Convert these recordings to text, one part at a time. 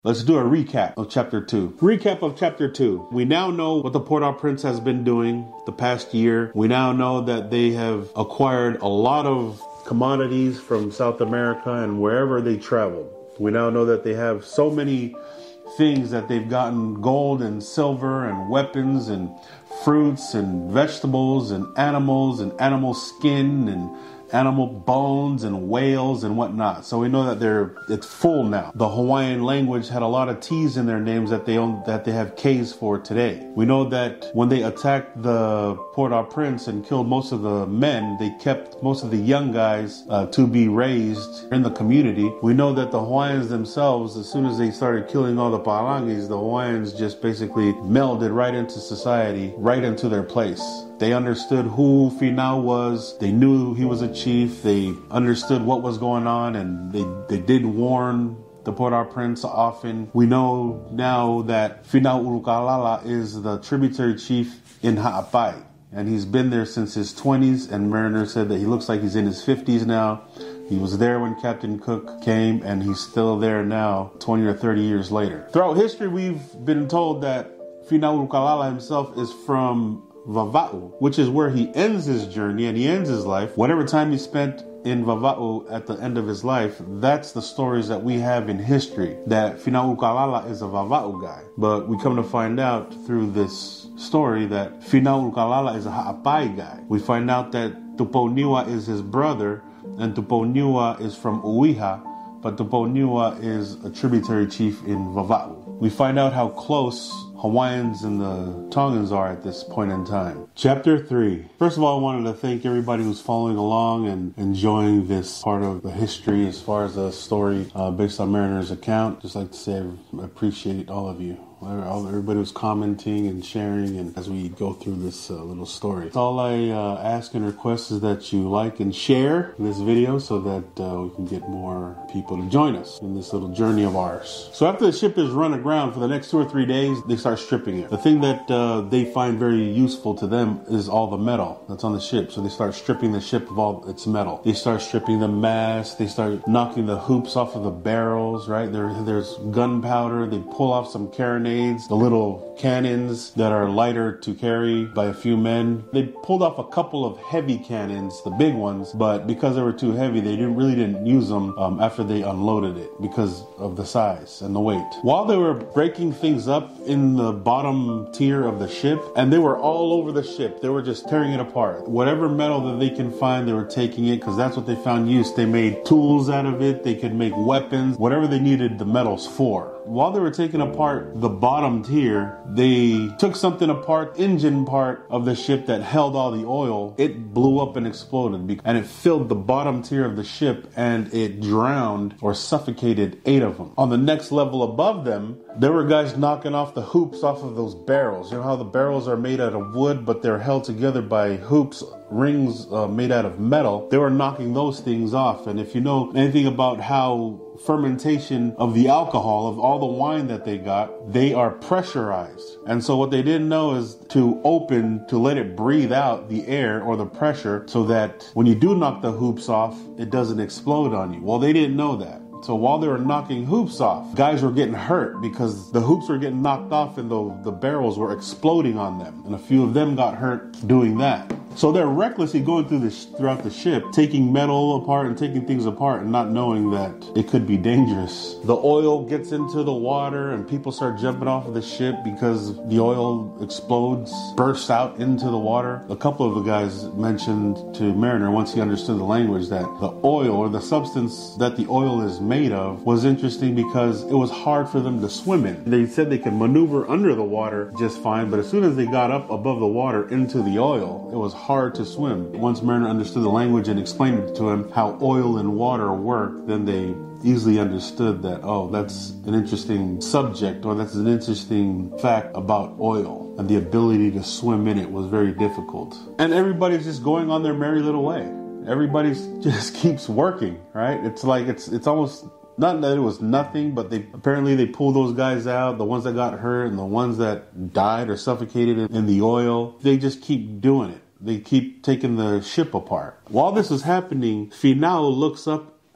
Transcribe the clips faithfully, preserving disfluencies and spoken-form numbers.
Let's do a recap of chapter two. Recap of chapter two. We now know what the Port-au-Prince has been doing the past year. We now know that they have acquired a lot of commodities from South America and wherever they traveled. We now know that they have so many things that they've gotten: gold and silver and weapons and fruits and vegetables and animals and animal skin and animal bones and whales and whatnot. So we know that they're it's full now. The Hawaiian language had a lot of T's in their names that they own, that they have K's for today. We know that when they attacked the Port-au-Prince and killed most of the men, they kept most of the young guys uh, to be raised in the community. We know that the Hawaiians themselves, as soon as they started killing all the Pa'alangis, the Hawaiians just basically melded right into society, right into their place. They understood who Finau was. They knew he was a chief. They understood what was going on, and they, they did warn the Port-au-Prince often. We know now that Finau Urukalala is the tributary chief in Ha'apai, and he's been there since his twenties, and Mariner said that he looks like he's in his fifties now. He was there when Captain Cook came, and he's still there now, twenty or thirty years later. Throughout history, we've been told that Finau Urukalala himself is from Vava'u, which is where he ends his journey and he ends his life. Whatever time he spent in Vava'u at the end of his life, that's the stories that we have in history, that Finau Urukalala is a Vava'u guy. But we come to find out through this story that Finau Urukalala is a Ha'apai guy. We find out that Tuponiwa is his brother, and Tuponiwa is from Uiha, but Tuponiwa is a tributary chief in Vava'u. We find out how close Hawaiians and the Tongans are at this point in time. Chapter three. First of all, I wanted to thank everybody who's following along and enjoying this part of the history as far as the story uh, based on Mariner's account. Just like to say I appreciate all of you. Everybody was commenting and sharing, and as we go through this uh, little story. All I uh, ask and request is that you like and share this video so that uh, we can get more people to join us in this little journey of ours. So after the ship is run aground for the next two or three days, they start stripping it. The thing that uh, they find very useful to them is all the metal that's on the ship. So they start stripping the ship of all its metal. They start stripping the mast. They start knocking the hoops off of the barrels, right? There, there's gunpowder. They pull off some carronades, the little cannons that are lighter to carry by a few men. They pulled off a couple of heavy cannons, the big ones, but because they were too heavy, they didn't really didn't use them um, after they unloaded it because of the size and the weight. While they were breaking things up in the bottom tier of the ship, and they were all over the ship, they were just tearing it apart. Whatever metal that they can find, they were taking it because that's what they found use. They made tools out of it. They could make weapons, whatever they needed the metals for. While they were taking apart the bottom tier, they took something apart, engine part of the ship that held all the oil. It blew up and exploded, and it filled the bottom tier of the ship, and it drowned or suffocated eight of them. On the next level above them, there were guys knocking off the hoops off of those barrels. You know how the barrels are made out of wood, but they're held together by hoops, rings uh, made out of metal. They were knocking those things off. And if you know anything about how fermentation of the alcohol, of all the wine that they got, they are pressurized. And so what they didn't know is to open, to let it breathe out the air or the pressure so that when you do knock the hoops off, it doesn't explode on you. Well, they didn't know that. So while they were knocking hoops off, guys were getting hurt because the hoops were getting knocked off and the, the barrels were exploding on them. And a few of them got hurt doing that. So they're recklessly going through this throughout the ship, taking metal apart and taking things apart and not knowing that it could be dangerous. The oil gets into the water and people start jumping off of the ship because the oil explodes, bursts out into the water. A couple of the guys mentioned to Mariner, once he understood the language, that the oil or the substance that the oil is made of was interesting because it was hard for them to swim in. They said they could maneuver under the water just fine, but as soon as they got up above the water into the oil, it was hard to swim. Once Mariner understood the language and explained it to him how oil and water work, then they easily understood that, oh, that's an interesting subject, or that's an interesting fact about oil, and the ability to swim in it was very difficult. And everybody's just going on their merry little way. Everybody just keeps working, right? It's like, it's it's almost, not that it was nothing, but they apparently they pulled those guys out, the ones that got hurt and the ones that died or suffocated in the oil. They just keep doing it. They keep taking the ship apart. While this is happening, Finau looks up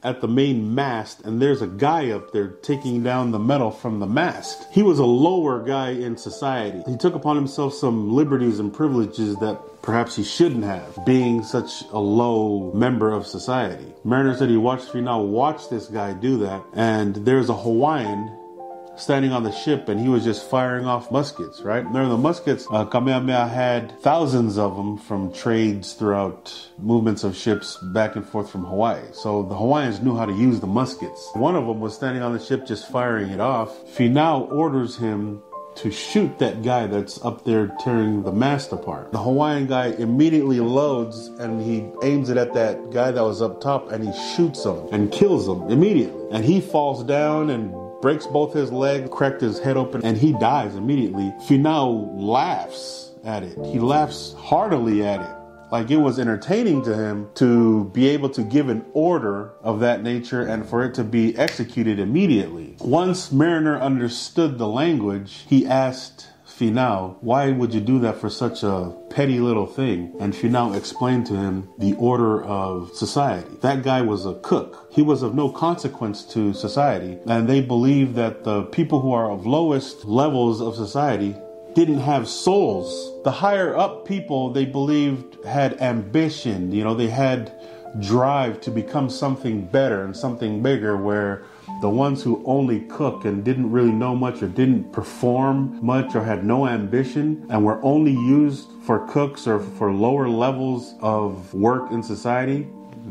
at the main mast, and there's a guy up there taking down the metal from the mast. He was a lower guy in society. He took upon himself some liberties and privileges that perhaps he shouldn't have, being such a low member of society. Mariner said he watched Finau watch this guy do that, and there's a Hawaiian standing on the ship, and he was just firing off muskets, right? And there the muskets, uh, Kamehameha had thousands of them from trades throughout movements of ships back and forth from Hawaii. So the Hawaiians knew how to use the muskets. One of them was standing on the ship just firing it off. Finau orders him to shoot that guy that's up there tearing the mast apart. The Hawaiian guy immediately loads and he aims it at that guy that was up top, and he shoots him and kills him immediately. And he falls down and breaks both his legs, cracked his head open, and he dies immediately. Finau laughs at it. He laughs heartily at it. Like it was entertaining to him to be able to give an order of that nature and for it to be executed immediately. Once Mariner understood the language, he asked Finau, why would you do that for such a petty little thing? And Finau explained to him the order of society. That guy was a cook. He was of no consequence to society. And they believed that the people who are of lowest levels of society didn't have souls. The higher up people, they believed, had ambition. You know, they had drive to become something better and something bigger, where the ones who only cook and didn't really know much or didn't perform much or had no ambition and were only used for cooks or for lower levels of work in society,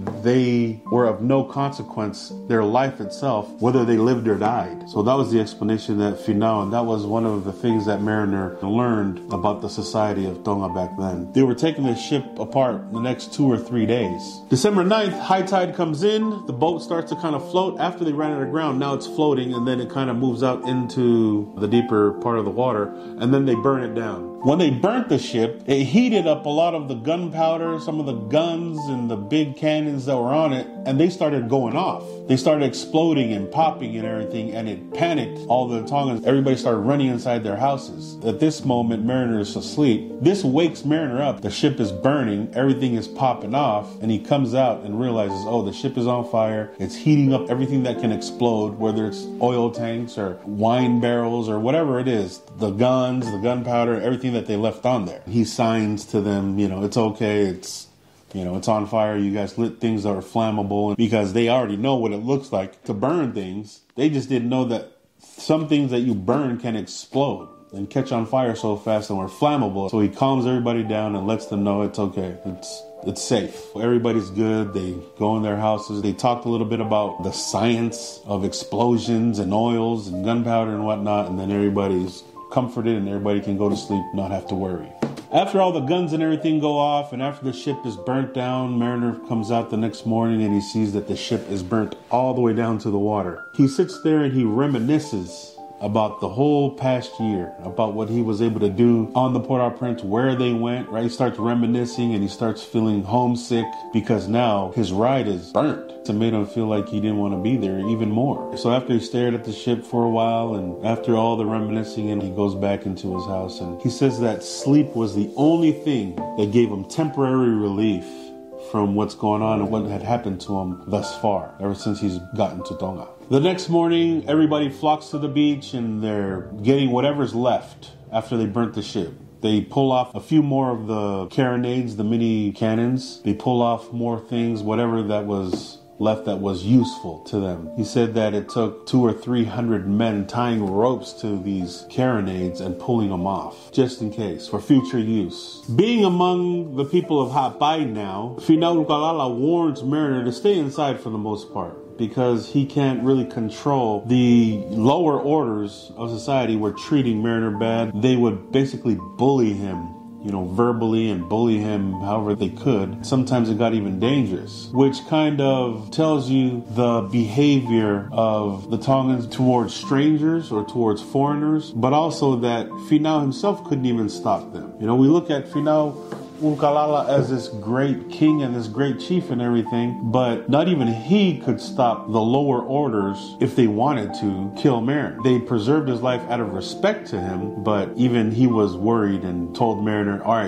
they were of no consequence, their life itself, whether they lived or died. So that was the explanation that Finau, and that was one of the things that Mariner learned about the society of Tonga back then. They were taking the ship apart the next two or three days. December ninth, high tide comes in, the boat starts to kind of float. After they ran it aground, now it's floating, and then it kind of moves out into the deeper part of the water, and then they burn it down. When they burnt the ship, it heated up a lot of the gunpowder, some of the guns and the big cannons that were on it, and they started going off. They started exploding and popping and everything, and it panicked all the Tongans. Everybody started running inside their houses. At this moment, Mariner is asleep. This wakes Mariner up. The ship is burning, everything is popping off, and he comes out and realizes, oh, the ship is on fire. It's heating up everything that can explode, whether it's oil tanks or wine barrels or whatever it is, the guns, the gunpowder, everything that they left on there. He signs to them, you know, it's okay, it's, you know, it's on fire, you guys lit things that are flammable, because they already know what it looks like to burn things. They just didn't know that some things that you burn can explode and catch on fire so fast and were flammable. So he calms everybody down and lets them know it's okay, it's it's safe. Everybody's good. They go in their houses. They talked a little bit about the science of explosions and oils and gunpowder and whatnot, and then everybody's comforted and everybody can go to sleep, not have to worry. After all the guns and everything go off and after the ship is burnt down, Mariner comes out the next morning and he sees that the ship is burnt all the way down to the water. He sits there and he reminisces about the whole past year, about what he was able to do on the Port-au-Prince, where they went, right? He starts reminiscing and he starts feeling homesick because now his ride is burnt. It made him feel like he didn't want to be there even more. So after he stared at the ship for a while and after all the reminiscing, and he goes back into his house, and he says that sleep was the only thing that gave him temporary relief from what's going on and what had happened to him thus far, ever since he's gotten to Tonga. The next morning, everybody flocks to the beach and they're getting whatever's left after they burnt the ship. They pull off a few more of the carronades, the mini cannons. They pull off more things, whatever that was left that was useful to them. He said that it took two or three hundred men tying ropes to these carronades and pulling them off, just in case, for future use. Being among the people of Hapai now, Finau Ukalala warns Mariner to stay inside for the most part, because he can't really control the lower orders of society were treating Mariner bad. They would basically bully him, you know, verbally and bully him however they could. Sometimes it got even dangerous, which kind of tells you the behavior of the Tongans towards strangers or towards foreigners, but also that Finau himself couldn't even stop them. You know, we look at Finau Ukalala as this great king and this great chief and everything, but not even he could stop the lower orders if they wanted to kill Mariner. They preserved his life out of respect to him, but even he was worried and told Mariner, all right,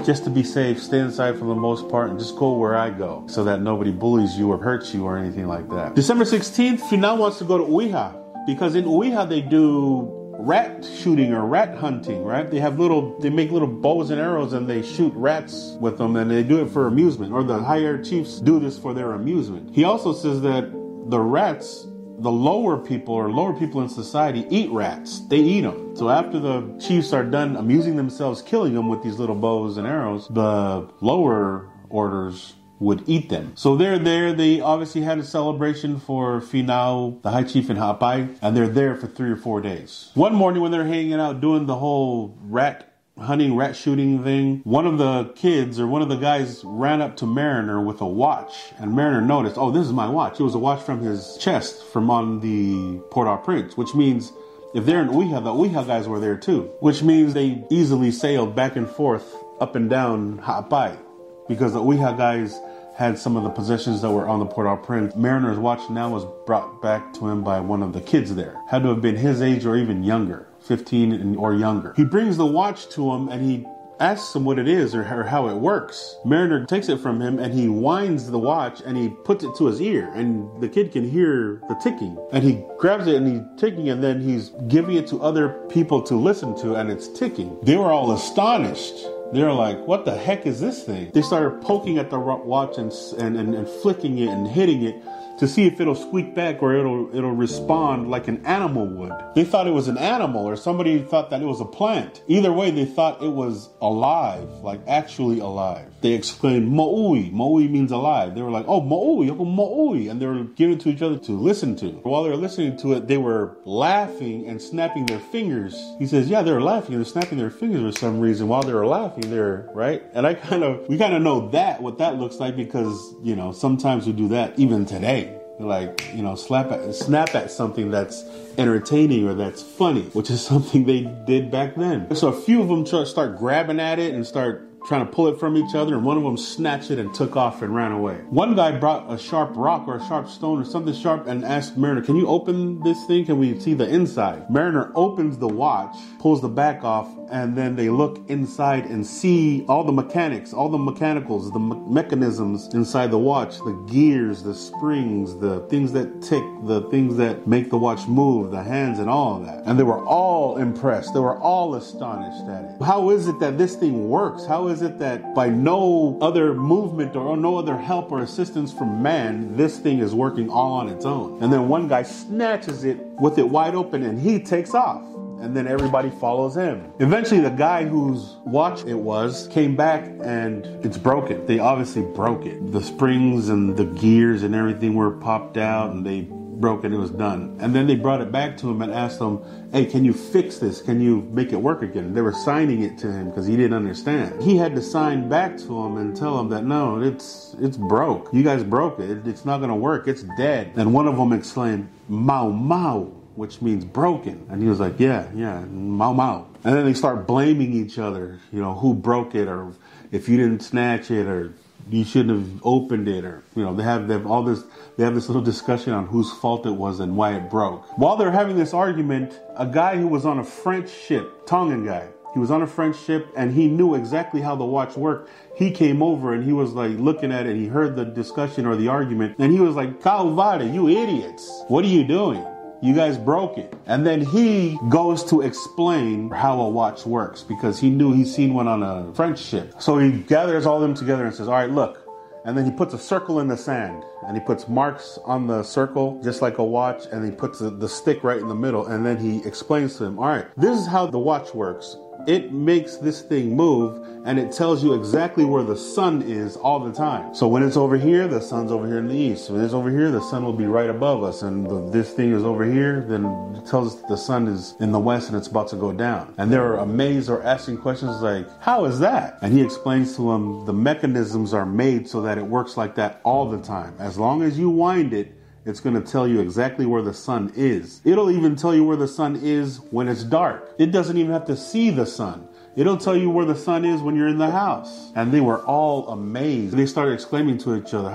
just to be safe, stay inside for the most part and just go where I go so that nobody bullies you or hurts you or anything like that. December sixteenth, Final wants to go to Ouija because in Ouija they do rat shooting or rat hunting, right? They have little, they make little bows and arrows and they shoot rats with them and they do it for amusement, or the higher chiefs do this for their amusement. He also says that the rats, the lower people or lower people in society eat rats. They eat them. So after the chiefs are done amusing themselves, killing them with these little bows and arrows, the lower orders would eat them. So they're there. They obviously had a celebration for Finau, the high chief in Ha'apai, and they're there for three or four days. One morning when they're hanging out doing the whole rat hunting, rat shooting thing, one of the kids or one of the guys ran up to Mariner with a watch, and Mariner noticed, oh, this is my watch. It was a watch from his chest from on the Port-au-Prince, which means if they're in Ouija, the Ouija guys were there too, which means they easily sailed back and forth up and down Ha'apai because the Ouija guys had some of the possessions that were on the Port-au-Prince. Mariner's watch now was brought back to him by one of the kids there. Had to have been his age or even younger, fifteen or younger. He brings the watch to him and he asks him what it is or how it works. Mariner takes it from him and he winds the watch and he puts it to his ear, and the kid can hear the ticking. And he grabs it and he's ticking, and then he's giving it to other people to listen to, and it's ticking. They were all astonished. They're like, what the heck is this thing? They started poking at the watch and, and, and, and flicking it and hitting it to see if it'll squeak back or it'll it'll respond like an animal would. They thought it was an animal, or somebody thought that it was a plant. Either way, they thought it was alive, like actually alive. They exclaimed, Mo'ui. Mo'ui means alive. They were like, oh, Mo'ui, Mo'ui. And they were giving it to each other to listen to. While they were listening to it, they were laughing and snapping their fingers. He says, yeah, they were laughing and snapping their fingers for some reason. While they were laughing, they're right. And I kind of, we kind of know that, what that looks like, because, you know, sometimes we do that even today. Like, you know, slap at, snap at something that's entertaining or that's funny, which is something they did back then. So a few of them try, start grabbing at it and start trying to pull it from each other, and one of them snatched it and took off and ran away. One guy brought a sharp rock or a sharp stone or something sharp and asked Mariner, can you open this thing? Can we see the inside? Mariner opens the watch, pulls the back off, and then they look inside and see all the mechanics, all the mechanicals, the me- mechanisms inside the watch, the gears, the springs, the things that tick, the things that make the watch move, the hands and all of that. And they were all impressed. They were all astonished at it. How is it that this thing works? How is it that by no other movement or no other help or assistance from man, this thing is working all on its own? And then one guy snatches it with it wide open and he takes off. And then everybody follows him. Eventually, the guy whose watch it was came back and it's broken. They obviously broke it. The springs and the gears and everything were popped out and they broke it. It was done. And then they brought it back to him and asked him, hey, can you fix this? Can you make it work again? They were signing it to him because he didn't understand. He had to sign back to him and tell him that, no, it's it's broke. You guys broke it. It's not going to work. It's dead. And one of them exclaimed, Mau Mau, which means broken. And he was like, yeah, yeah, Mau Mau. And then they start blaming each other, you know, who broke it, or if you didn't snatch it, or you shouldn't have opened it, or, you know, they have, they have all this, they have this little discussion on whose fault it was and why it broke. While they're having this argument, a guy who was on a French ship, Tongan guy, he was on a French ship and he knew exactly how the watch worked. He came over and he was like looking at it. He heard the discussion or the argument and he was like, Calvada, you idiots. What are you doing? You guys broke it. And then he goes to explain how a watch works because he knew he'd seen one on a French ship. So he gathers all of them together and says, all right, look. And then he puts a circle in the sand and he puts marks on the circle just like a watch, and he puts the, the stick right in the middle, and then he explains to him, all right, this is how the watch works. It makes this thing move and it tells you exactly where the sun is all the time. So when it's over here, the sun's over here in the east. When it's over here, the sun will be right above us. And the, this thing is over here, then it tells us the sun is in the west and it's about to go down. And they're amazed or asking questions like, how is that? And he explains to them the mechanisms are made so that it works like that all the time. As long as you wind it, it's going to tell you exactly where the sun is. It'll even tell you where the sun is when it's dark. It doesn't even have to see the sun. It'll tell you where the sun is when you're in the house. And they were all amazed. They started exclaiming to each other,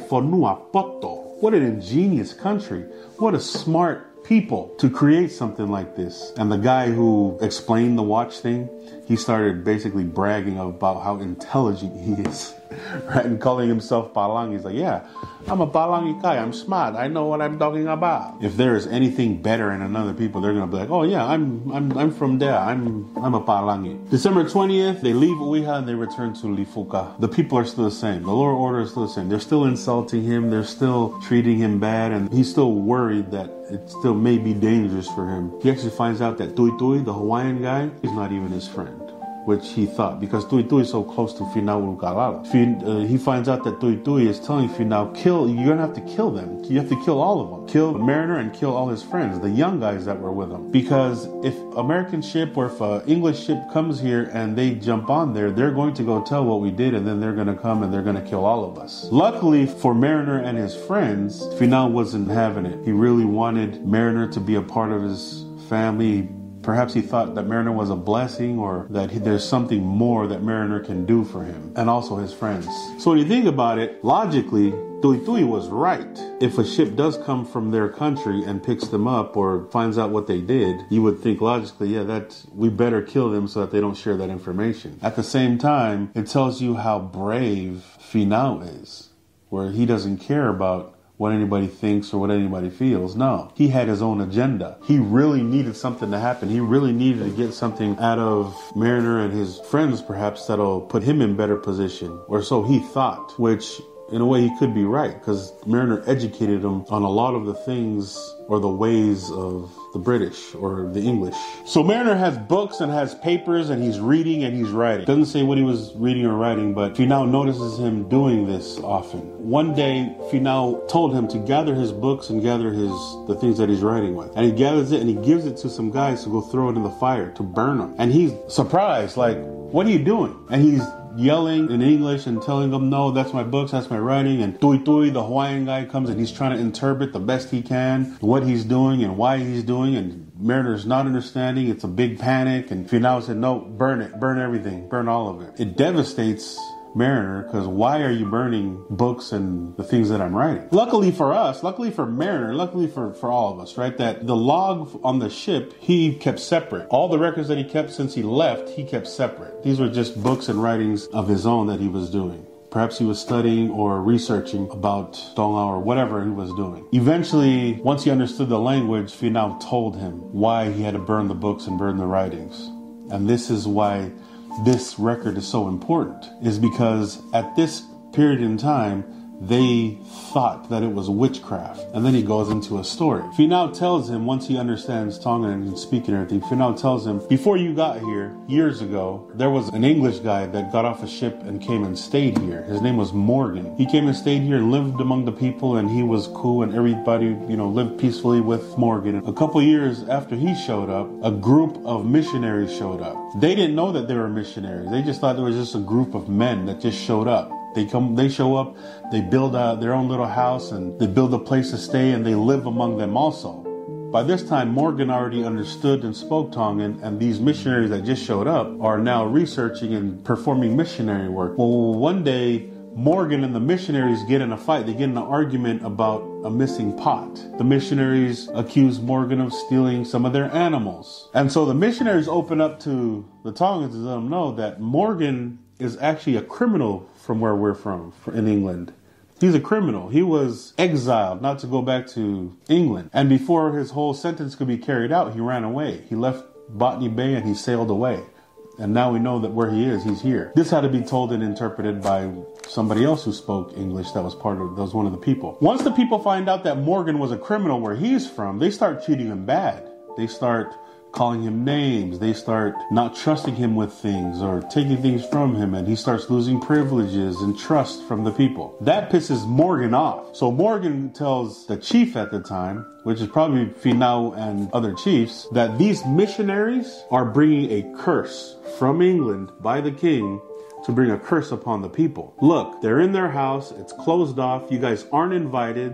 what an ingenious country. What a smart people to create something like this. And the guy who explained the watch thing, he started basically bragging about how intelligent he is, right? And calling himself Palang. He's like, yeah, I'm a Palang Ikai. I'm smart. I know what I'm talking about. If there is anything better in another people, they're gonna be like, oh yeah, I'm I'm I'm from there. I'm I'm a Palangi. December twentieth, they leave Uiha and they return to Lifuka. The people are still the same. The lower order is still the same. They're still insulting him. They're still treating him bad, and he's still worried that it still may be dangerous for him. He actually finds out that Tui Tui, the Hawaiian guy, is not even his friend, which he thought, because Tui Tui is so close to Finau Ukalala. Fin, uh, he finds out that Tui Tui is telling Finau, kill, you're gonna have to kill them. You have to kill all of them. Kill Mariner and kill all his friends, the young guys that were with him. Because if American ship or if an English ship comes here and they jump on there, they're going to go tell what we did, and then they're gonna come and they're gonna kill all of us. Luckily for Mariner and his friends, Finau wasn't having it. He really wanted Mariner to be a part of his family. Perhaps he thought that Mariner was a blessing, or that he, there's something more that Mariner can do for him, and also his friends. So when you think about it, logically, Tui Tui was right. If a ship does come from their country and picks them up or finds out what they did, you would think logically, yeah, that we better kill them so that they don't share that information. At the same time, it tells you how brave Finau is, where he doesn't care about what anybody thinks or what anybody feels. No, he had his own agenda. He really needed something to happen. He really needed to get something out of Mariner and his friends, perhaps, that'll put him in better position, or so he thought, which in a way he could be right, because Mariner educated him on a lot of the things or the ways of the British or the English. So Mariner has books and has papers, and he's reading and he's writing. Doesn't say what he was reading or writing, but Finau notices him doing this often. One day, Finau told him to gather his books and gather his the things that he's writing with. And he gathers it and he gives it to some guys to go throw it in the fire to burn them. And he's surprised, like, what are you doing? And he's yelling in English and telling them, no, that's my books, that's my writing. And Tui Tui, the Hawaiian guy, comes and he's trying to interpret the best he can what he's doing and why he's doing, and Mariner's not understanding. It's a big panic, and Finau said, no, burn it, burn everything, burn all of it. It devastates Mariner, because why are you burning books and the things that I'm writing? Luckily for us, luckily for Mariner, luckily for, for all of us, right, that the log on the ship, he kept separate. All the records that he kept since he left, he kept separate. These were just books and writings of his own that he was doing. Perhaps he was studying or researching about Tonga or whatever he was doing. Eventually, once he understood the language, Finau told him why he had to burn the books and burn the writings. And this is why this record is so important, is because at this period in time, they thought that it was witchcraft. And then he goes into a story. Finau tells him, once he understands Tongan and can speak and everything, Finau tells him, before you got here, years ago, there was an English guy that got off a ship and came and stayed here. His name was Morgan. He came and stayed here and lived among the people, and he was cool, and everybody, you know, lived peacefully with Morgan. A couple years after he showed up, a group of missionaries showed up. They didn't know that they were missionaries. They just thought there was just a group of men that just showed up. They come, they show up, they build uh, their own little house, and they build a place to stay, and they live among them also. By this time, Morgan already understood and spoke Tongan, and these missionaries that just showed up are now researching and performing missionary work. Well, one day, Morgan and the missionaries get in a fight. They get in an argument about a missing pot. The missionaries accuse Morgan of stealing some of their animals. And so the missionaries open up to the Tongans to let them know that Morgan is actually a criminal from where we're from, in England. He's a criminal. He was exiled not to go back to England. And before his whole sentence could be carried out, he ran away. He left Botany Bay and he sailed away. And now we know that where he is, he's here. This had to be told and interpreted by somebody else who spoke English that was part of, that was one of the people. Once the people find out that Morgan was a criminal where he's from, they start treating him bad. They start calling him names. They start not trusting him with things or taking things from him, and he starts losing privileges and trust from the people. That pisses Morgan off. So Morgan tells the chief at the time, which is probably Finau and other chiefs, that these missionaries are bringing a curse from England by the king to bring a curse upon the people. Look, they're in their house. It's closed off. You guys aren't invited.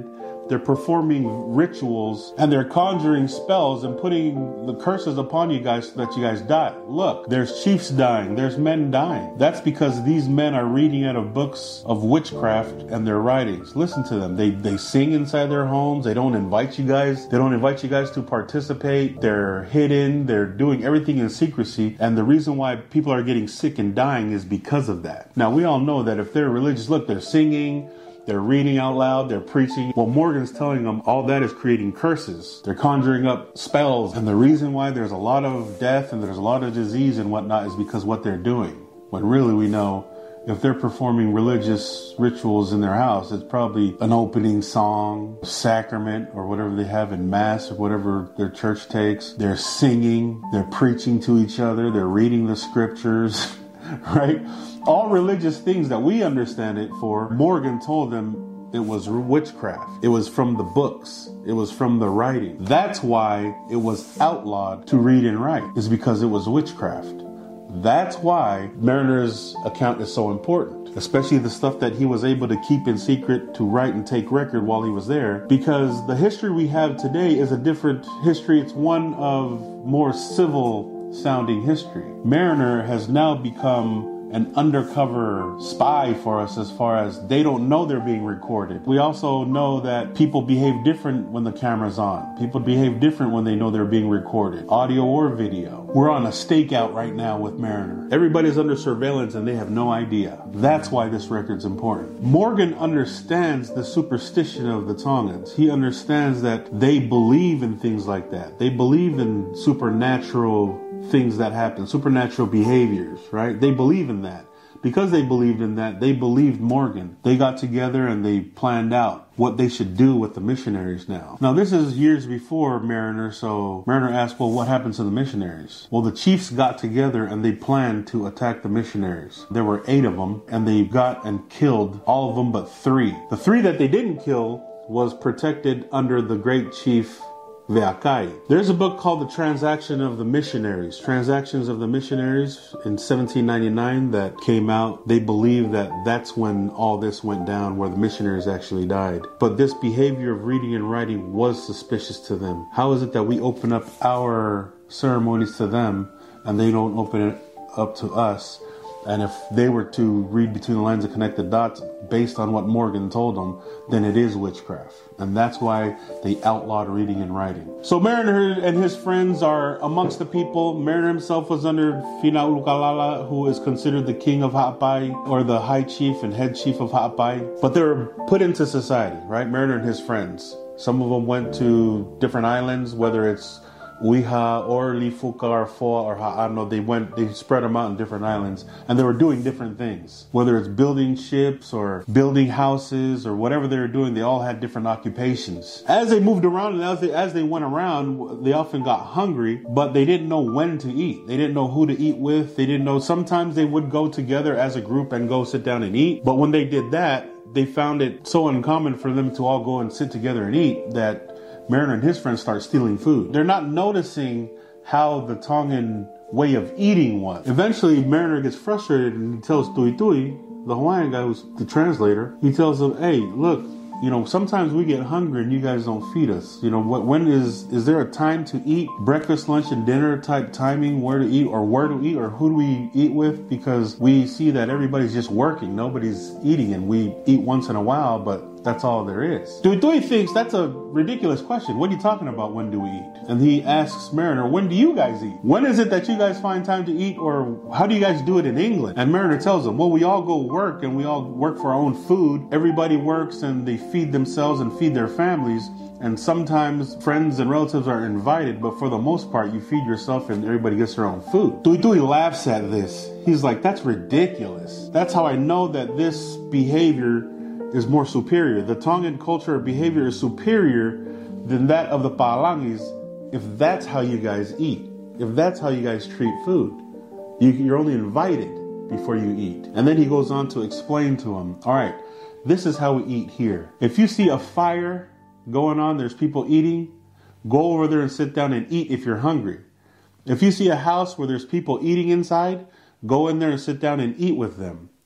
they're performing rituals and they're conjuring spells and putting the curses upon you guys so that you guys die. Look, there's chiefs dying, there's men dying. That's because these men are reading out of books of witchcraft and their writings. Listen to them. They they sing inside their homes. They don't invite you guys. They don't invite you guys to participate. They're hidden. They're doing everything in secrecy. And the reason why people are getting sick and dying is because of that. Now, we all know that if they're religious, look, they're singing, they're reading out loud, they're preaching. Well, Morgan's telling them all that is creating curses. They're conjuring up spells. And the reason why there's a lot of death and there's a lot of disease and whatnot is because what they're doing. When really we know if they're performing religious rituals in their house, it's probably an opening song, sacrament, or whatever they have in mass or whatever their church takes. They're singing, they're preaching to each other, they're reading the scriptures, right? All religious things that we understand it for. Morgan told them it was witchcraft. It was from the books. It was from the writing. That's why it was outlawed to read and write, is because it was witchcraft. That's why Mariner's account is so important, especially the stuff that he was able to keep in secret to write and take record while he was there, because the history we have today is a different history. It's one of more civil sounding history. Mariner has now become an undercover spy for us as far as they don't know they're being recorded. We also know that people behave different when the camera's on. People behave different when they know they're being recorded, audio or video. We're on a stakeout right now with Mariner. Everybody's under surveillance and they have no idea. That's why this record's important. Morgan understands the superstition of the Tongans. He understands that they believe in things like that. They believe in supernatural things that happen, supernatural behaviors, right? They believe in that. Because they believed in that, they believed Morgan. They got together and they planned out what they should do with the missionaries now. Now, this is years before Mariner, so Mariner asked, well, what happened to the missionaries? Well, the chiefs got together and they planned to attack the missionaries. There were eight of them, and they got and killed all of them but three. The three that they didn't kill was protected under the great chief Veakai. There's a book called The Transaction of the Missionaries, Transactions of the Missionaries in seventeen ninety-nine that came out. They believe that that's when all this went down, where the missionaries actually died. But this behavior of reading and writing was suspicious to them. How is it that we open up our ceremonies to them and they don't open it up to us? And if they were to read between the lines and connect the dots based on what Morgan told them, then it is witchcraft. And that's why they outlawed reading and writing. So Mariner and his friends are amongst the people. Mariner himself was under Finaukalala, who is considered the king of Ha'apai, or the high chief and head chief of Ha'apai. But they were put into society, right? Mariner and his friends. Some of them went to different islands, whether it's Uiha or Lifuka or Foa or Ha'ano. They went, they spread them out in different islands, and they were doing different things. Whether it's building ships or building houses or whatever they were doing, they all had different occupations. As they moved around and as they, as they went around, they often got hungry, but they didn't know when to eat. They didn't know who to eat with. They didn't know. Sometimes they would go together as a group and go sit down and eat. But when they did that, they found it so uncommon for them to all go and sit together and eat that Mariner and his friends start stealing food. They're not noticing how the Tongan way of eating was. Eventually, Mariner gets frustrated and he tells Tui Tui, the Hawaiian guy who's the translator, he tells him, hey, look, you know, sometimes we get hungry and you guys don't feed us. You know, what, when is, is there a time to eat? Breakfast, lunch, and dinner type timing, where to eat or where to eat or who do we eat with? Because we see that everybody's just working. Nobody's eating, and we eat once in a while, but that's all there is. Tui Tui thinks that's a ridiculous question. What are you talking about? When do we eat? And he asks Mariner, when do you guys eat? When is it that you guys find time to eat, or how do you guys do it in England? And Mariner tells him, well, we all go work and we all work for our own food. Everybody works and they feed themselves and feed their families. And sometimes friends and relatives are invited, but for the most part, you feed yourself and everybody gets their own food. Tui Tui laughs at this. He's like, that's ridiculous. That's how I know that this behavior is more superior. The Tongan culture or behavior is superior than that of the Pa'alangis if that's how you guys eat. If that's how you guys treat food. You, you're only invited before you eat. And then he goes on to explain to him, all right, this is how we eat here. If you see a fire going on, there's people eating, go over there and sit down and eat if you're hungry. If you see a house where there's people eating inside, go in there and sit down and eat with them.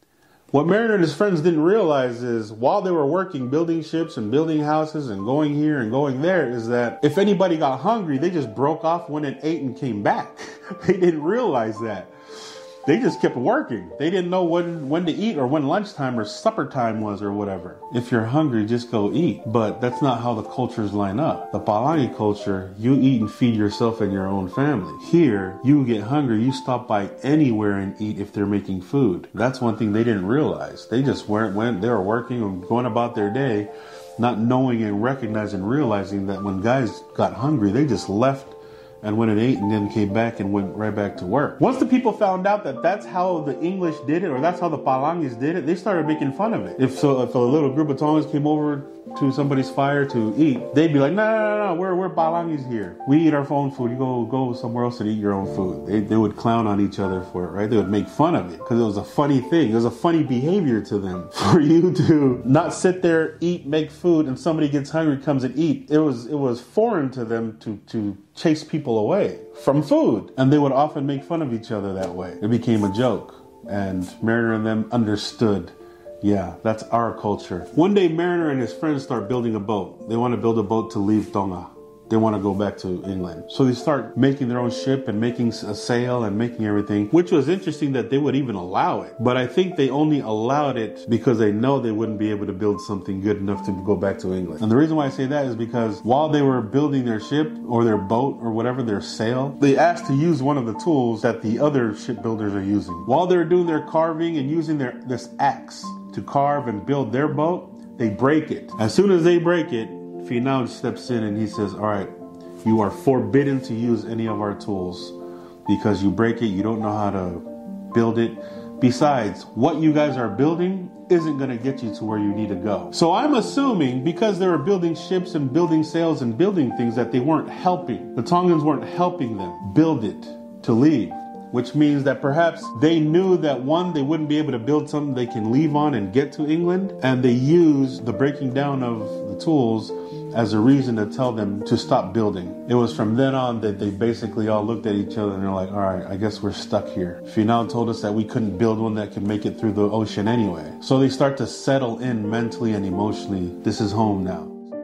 What Mariner and his friends didn't realize is while they were working, building ships and building houses and going here and going there, is that if anybody got hungry, they just broke off, went and ate and came back. They didn't realize that. They just kept working. They didn't know when, when to eat or when lunchtime or supper time was or whatever. If you're hungry, just go eat. But that's not how the cultures line up. The Palangi culture, you eat and feed yourself and your own family. Here, you get hungry, you stop by anywhere and eat if they're making food. That's one thing they didn't realize. They just weren't, went, they were working and going about their day, not knowing and recognizing and realizing that when guys got hungry, they just left and went and ate and then came back and went right back to work. Once the people found out that that's how the English did it, or that's how the Palangis did it, they started making fun of it. If so, if a little group of Tongans came over to somebody's fire to eat, they'd be like, no, no, no, no, we're, we're Palangis here. We eat our own food. You go go somewhere else and eat your own food. They, they would clown on each other for it, right? They would make fun of it because it was a funny thing. It was a funny behavior to them. For you to not sit there, eat, make food, and somebody gets hungry, comes and eat. It was, it was foreign to them to, to chase people away from food. And they would often make fun of each other that way. It became a joke. And Mariner and them understood, yeah, that's our culture. One day, Mariner and his friends start building a boat. They want to build a boat to leave Tonga. They want to go back to England. So they start making their own ship and making a sail and making everything, which was interesting that they would even allow it. But I think they only allowed it because they know they wouldn't be able to build something good enough to go back to England. And the reason why I say that is because while they were building their ship or their boat or whatever, their sail, they asked to use one of the tools that the other shipbuilders are using. While they're doing their carving and using their this axe to carve and build their boat, they break it. As soon as they break it, Finau steps in and he says, all right, you are forbidden to use any of our tools because you break it, you don't know how to build it. Besides, what you guys are building isn't going to get you to where you need to go. So I'm assuming because they were building ships and building sails and building things that they weren't helping. The Tongans weren't helping them build it to leave. Which means that perhaps they knew that one, they wouldn't be able to build something they can leave on and get to England. And they used the breaking down of the tools as a reason to tell them to stop building. It was from then on that they basically all looked at each other and they're like, all right, I guess we're stuck here. Finau told us that we couldn't build one that could make it through the ocean anyway. So they start to settle in mentally and emotionally. This is home now.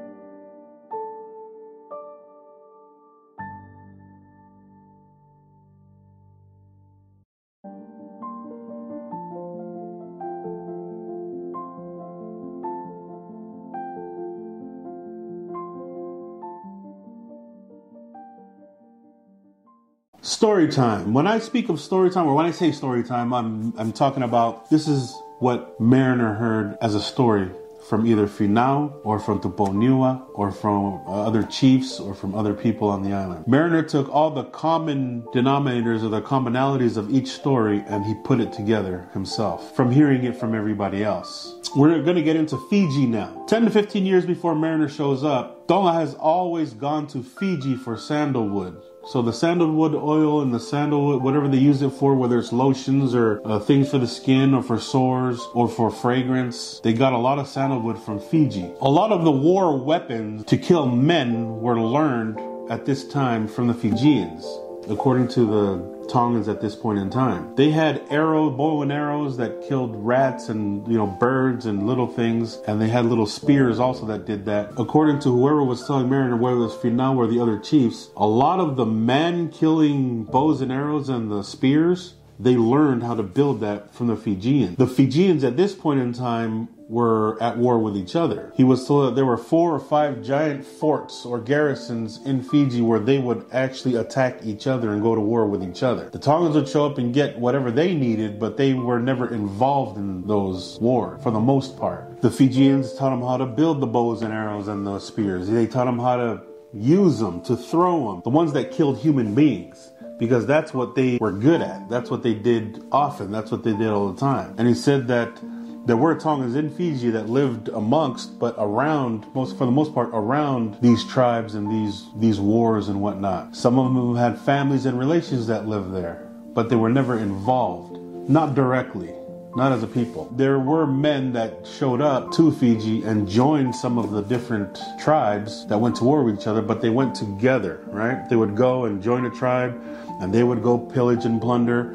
Story time. When I speak of story time, or when I say story time, I'm I'm talking about this is what Mariner heard as a story from either Finau or from Tuponiua or from uh, other chiefs or from other people on the island. Mariner took all the common denominators or the commonalities of each story and he put it together himself from hearing it from everybody else. We're going to get into Fiji now. ten to fifteen years before Mariner shows up, Tonga has always gone to Fiji for sandalwood. So the sandalwood oil and the sandalwood, whatever they use it for, whether it's lotions or uh, things for the skin or for sores or for fragrance, they got a lot of sandalwood from Fiji. A lot of the war weapons to kill men were learned at this time from the Fijians, according to the Tongans at this point in time. They had arrow, bow and arrows that killed rats and, you know, birds and little things. And they had little spears also that did that. According to whoever was telling Mariner, whether it was Finau or the other chiefs, a lot of the man-killing bows and arrows and the spears, they learned how to build that from the Fijians. The Fijians at this point in time were at war with each other. He was told that there were four or five giant forts or garrisons in Fiji where they would actually attack each other and go to war with each other. The Tongans would show up and get whatever they needed, but they were never involved in those wars for the most part. The Fijians taught them how to build the bows and arrows and the spears. They taught them how to use them, to throw them, the ones that killed human beings. Because that's what they were good at. That's what they did often. That's what they did all the time. And he said that there were Tongans in Fiji that lived amongst, but around, most for the most part, around these tribes and these these wars and whatnot. Some of them had families and relations that lived there, but they were never involved, not directly, not as a people. There were men that showed up to Fiji and joined some of the different tribes that went to war with each other, but they went together, right? They would go and join a tribe, and they would go pillage and plunder.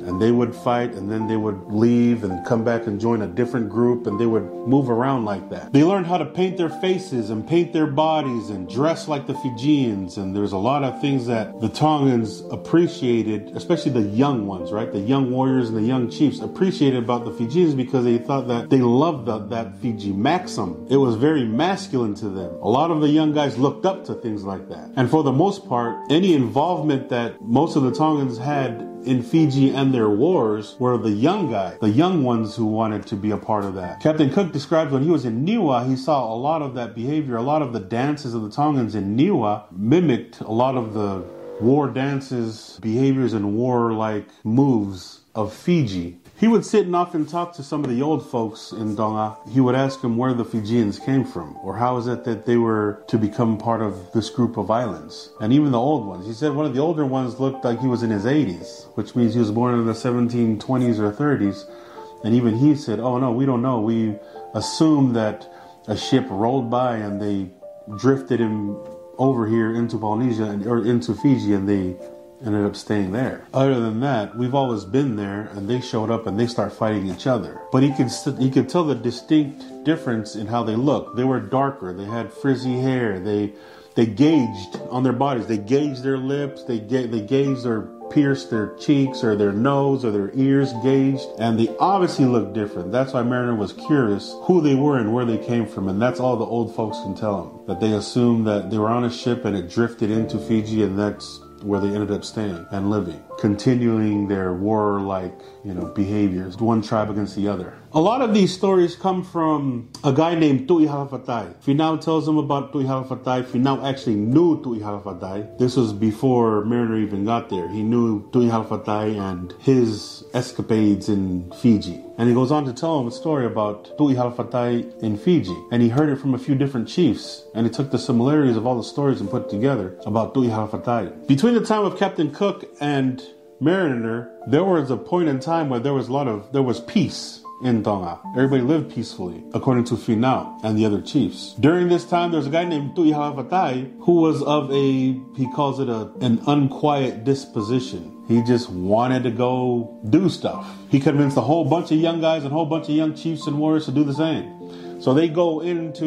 and they would fight, and then they would leave and come back and join a different group, and they would move around like that. They learned how to paint their faces and paint their bodies and dress like the Fijians, and there's a lot of things that the Tongans appreciated, especially the young ones, right? The young warriors and the young chiefs appreciated about the Fijians because they thought that they loved the, that Fiji maxim. It was very masculine to them. A lot of the young guys looked up to things like that. And for the most part, any involvement that most of the Tongans had in Fiji and their wars were the young guys, the young ones who wanted to be a part of that. Captain Cook describes when he was in Niue, he saw a lot of that behavior. A lot of the dances of the Tongans in Niue mimicked a lot of the war dances, behaviors, and war-like moves of Fiji. He would sit and often talk to some of the old folks in Tonga. He would ask them where the Fijians came from, or how is it that they were to become part of this group of islands. And even the old ones. He said one of the older ones looked like he was in his eighties, which means he was born in the seventeen twenties or thirties. And even he said, oh no, we don't know. We assumed that a ship rolled by and they drifted him over here into Polynesia and, or into Fiji, and they ended up staying there. Other than that, we've always been there, and they showed up and they start fighting each other. But he could he could tell the distinct difference in how they look. They were darker. They had frizzy hair. They they gauged on their bodies. They gauged their lips. They ga- they gauged or pierced their cheeks or their nose or their ears gauged, and they obviously looked different. That's why Mariner was curious who they were and where they came from, and that's all the old folks can tell him. That they assumed that they were on a ship and it drifted into Fiji, and that's where they ended up staying and living, continuing their war-like, you know, behaviors, one tribe against the other. A lot of these stories come from a guy named Tui Halafatai. Finau tells them about Tui Halafatai. Finau actually knew Tui Halafatai. This was before Mariner even got there. He knew Tui Halafatai and his escapades in Fiji. And he goes on to tell him a story about Tui Halafatai in Fiji. And he heard it from a few different chiefs. And he took the similarities of all the stories and put it together about Tui Halafatai. Between the time of Captain Cook and Mariner, there was a point in time where there was a lot of, there was peace in Tonga. Everybody lived peacefully, according to Finau and the other chiefs. During this time, there was a guy named Tui Halafatai who was of a, he calls it a, an unquiet disposition. He just wanted to go do stuff. He convinced a whole bunch of young guys and a whole bunch of young chiefs and warriors to do the same. So they go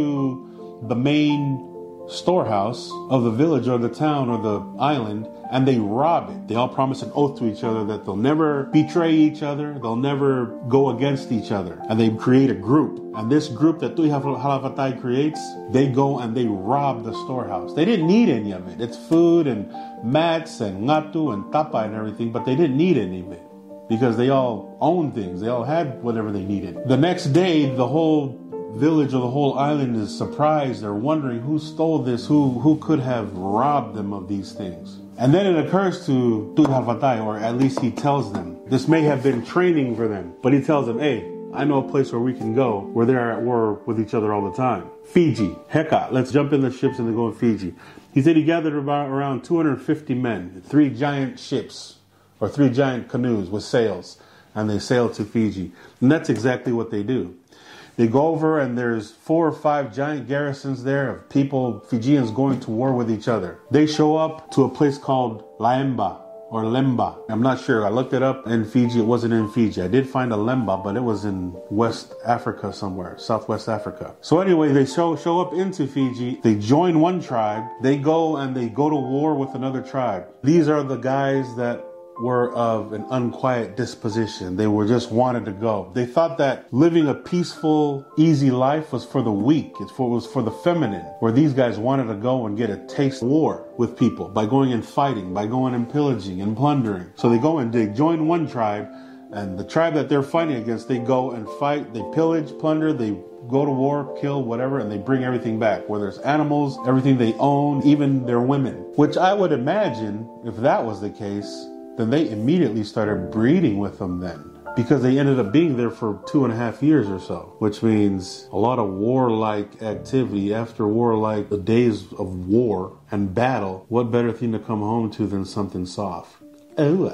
into the main storehouse of the village or the town or the island, and they rob it. They all promise an oath to each other that they'll never betray each other, they'll never go against each other. And they create a group. And this group that Tui Halafatai creates, they go and they rob the storehouse. They didn't need any of it. It's food and mats and ngatu and tapa and everything, but they didn't need any of it because they all owned things. They all had whatever they needed. The next day, the whole village or the whole island is surprised. They're wondering who stole this, who who could have robbed them of these things. And then it occurs to Tui Halafatai, or at least he tells them, this may have been training for them, but he tells them, hey, I know a place where we can go where they're at war with each other all the time. Fiji. Heka. Let's jump in the ships and they go to Fiji. He said he gathered about around two hundred fifty men, three giant ships or three giant canoes with sails, and they sailed to Fiji. And that's exactly what they do. They go over and there's four or five giant garrisons there of people, Fijians going to war with each other. They show up to a place called Laemba or Lemba. I'm not sure. I looked it up in Fiji. It wasn't in Fiji. I did find a Lemba, but it was in West Africa somewhere, Southwest Africa. So anyway, they show show up into Fiji. They join one tribe. They go and they go to war with another tribe. These are the guys that were of an unquiet disposition. They were just wanted to go. They thought that living a peaceful, easy life was for the weak. It was for the feminine, where these guys wanted to go and get a taste of war with people by going and fighting, by going and pillaging and plundering. So they go and they join one tribe, and the tribe that they're fighting against, they go and fight, they pillage, plunder, they go to war, kill, whatever, and they bring everything back, whether it's animals, everything they own, even their women. Which I would imagine, if that was the case, then they immediately started breeding with them then, because they ended up being there for two and a half years or so, which means a lot of warlike activity after warlike the days of war and battle. What better thing to come home to than something soft? Ooh.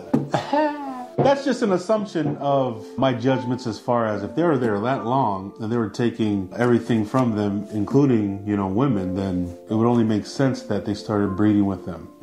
That's just an assumption of my judgments as far as if they were there that long and they were taking everything from them, including, you know, women, then it would only make sense that they started breeding with them.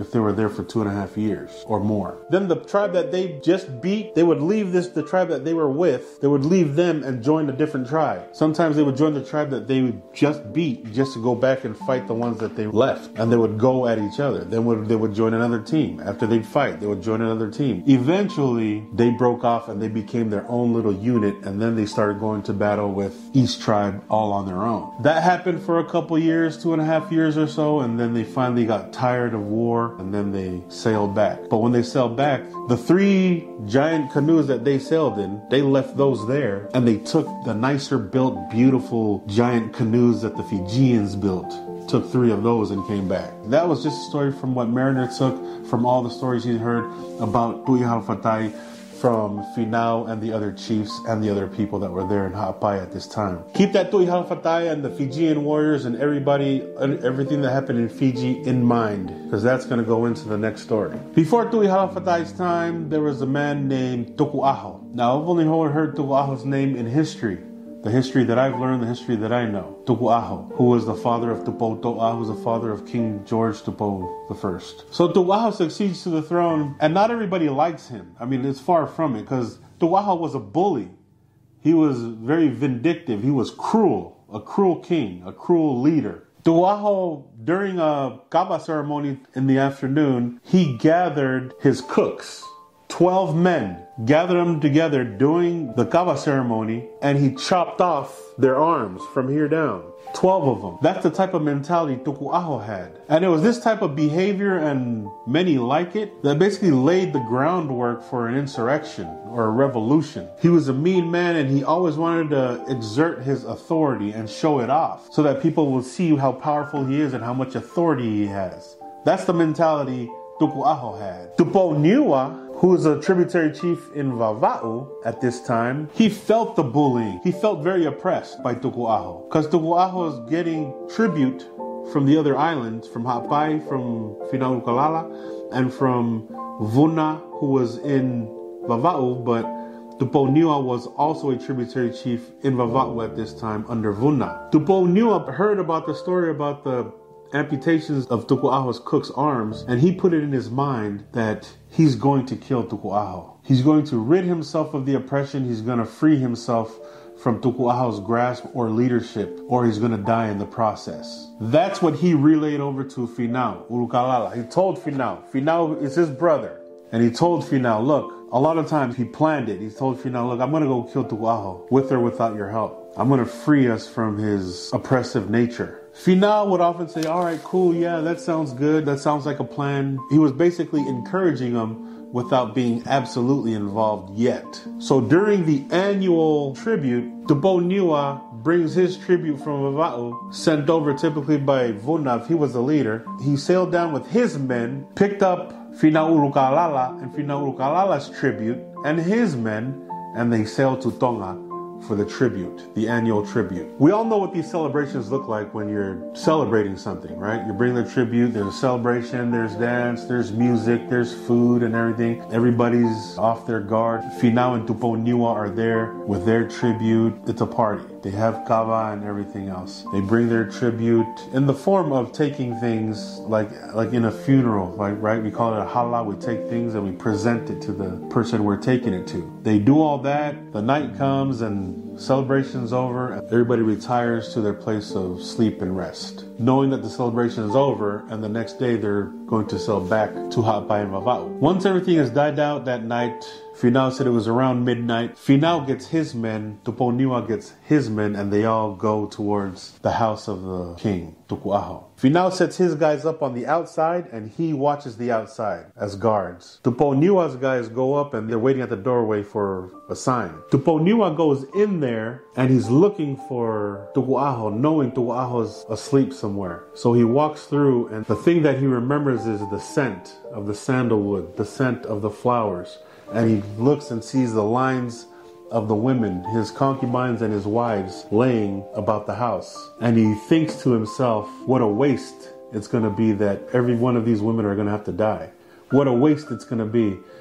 if they were there for two and a half years or more. Then the tribe that they just beat, they would leave this, the tribe that they were with, they would leave them and join a different tribe. Sometimes they would join the tribe that they would just beat just to go back and fight the ones that they left. And they would go at each other. Then would, they would join another team. After they'd fight, they would join another team. Eventually, they broke off and they became their own little unit, and then they started going to battle with each tribe all on their own. That happened for a couple years, two and a half years or so, and then they finally got tired of war, and then they sailed back. But when they sailed back, the three giant canoes that they sailed in, they left those there, and they took the nicer built, beautiful giant canoes that the Fijians built. Took three of those and came back. That was just a story from what Mariner took from all the stories he'd heard about Tui Halafatai from Finau and the other chiefs and the other people that were there in Ha'apai at this time. Keep that Tui Halafatai and the Fijian warriors and everybody, everything that happened in Fiji in mind, because that's going to go into the next story. Before Tui Halafatai's time, there was a man named Tuku'aho. Now, I've only heard Tuku'aho's name in history. The history that I've learned, the history that I know. Tuku'aho, who was the father of Tupou To'a, who was the father of King George Tupou the First. So Tuku'aho succeeds to the throne, and not everybody likes him. I mean, it's far from it, because Tuku'aho was a bully. He was very vindictive. He was cruel, a cruel king, a cruel leader. Tuku'aho, during a kaba ceremony in the afternoon, he gathered his cooks. Twelve men, gathered them together during the kaba ceremony, and he chopped off their arms from here down. Twelve of them. That's the type of mentality Tuku'aho had. And it was this type of behavior, and many like it, that basically laid the groundwork for an insurrection or a revolution. He was a mean man, and he always wanted to exert his authority and show it off so that people will see how powerful he is and how much authority he has. That's the mentality Tuku'aho had. Tupou Niua, who was a tributary chief in Vava'u at this time, he felt the bullying. He felt very oppressed by Tuku'aho, because Tuku'aho was getting tribute from the other islands, from Ha'apai, from Finau'ukalala, and from Vuna, who was in Vava'u, but Tupou Niua was also a tributary chief in Vava'u at this time under Vuna. Tupou Niua heard about the story about the amputations of Tuku'aho's cook's arms, and he put it in his mind that he's going to kill Tuku'aho. He's going to rid himself of the oppression. He's going to free himself from Tuku'aho's grasp or leadership, or he's going to die in the process. That's what he relayed over to Finau Ulukalala. He told Finau. Finau is his brother. And he told Finau, look, a lot of times he planned it. He told Finau, look, I'm going to go kill Tuku'aho with or without your help. I'm going to free us from his oppressive nature. Finau would often say, all right, cool, yeah, that sounds good. That sounds like a plan. He was basically encouraging him without being absolutely involved yet. So during the annual tribute, Tupou Niua brings his tribute from Vava'u, sent over typically by Vuna, if he was the leader. He sailed down with his men, picked up Finau'ukalala and Finau'ukalala's tribute and his men, and they sailed to Tonga for the tribute, the annual tribute. We all know what these celebrations look like when you're celebrating something, right? You bring the tribute, there's a celebration, there's dance, there's music, there's food and everything. Everybody's off their guard. Finau and Tupou Niua are there with their tribute. It's a party. They have kava and everything else. They bring their tribute in the form of taking things like like in a funeral, like, right? We call it a hala. We take things and we present it to the person we're taking it to. They do all that. The night comes and celebration's over. Everybody retires to their place of sleep and rest, knowing that the celebration is over and the next day they're going to sail back to Ha'apai and Vava'u. Once everything has died out that night, Finau said it was around midnight. Finau gets his men, Tupou Niua gets his men, and they all go towards the house of the king, Tuku'aho. Finau sets his guys up on the outside, and he watches the outside as guards. Tupou Niua's guys go up, and they're waiting at the doorway for a sign. Tupou Niua goes in there, and he's looking for Tuku'aho, knowing Tuku'aho's asleep somewhere. So he walks through, and the thing that he remembers is the scent of the sandalwood, the scent of the flowers. And he looks and sees the lines of the women, his concubines and his wives, laying about the house. And he thinks to himself, what a waste it's going to be that every one of these women are going to have to die. What a waste it's going to be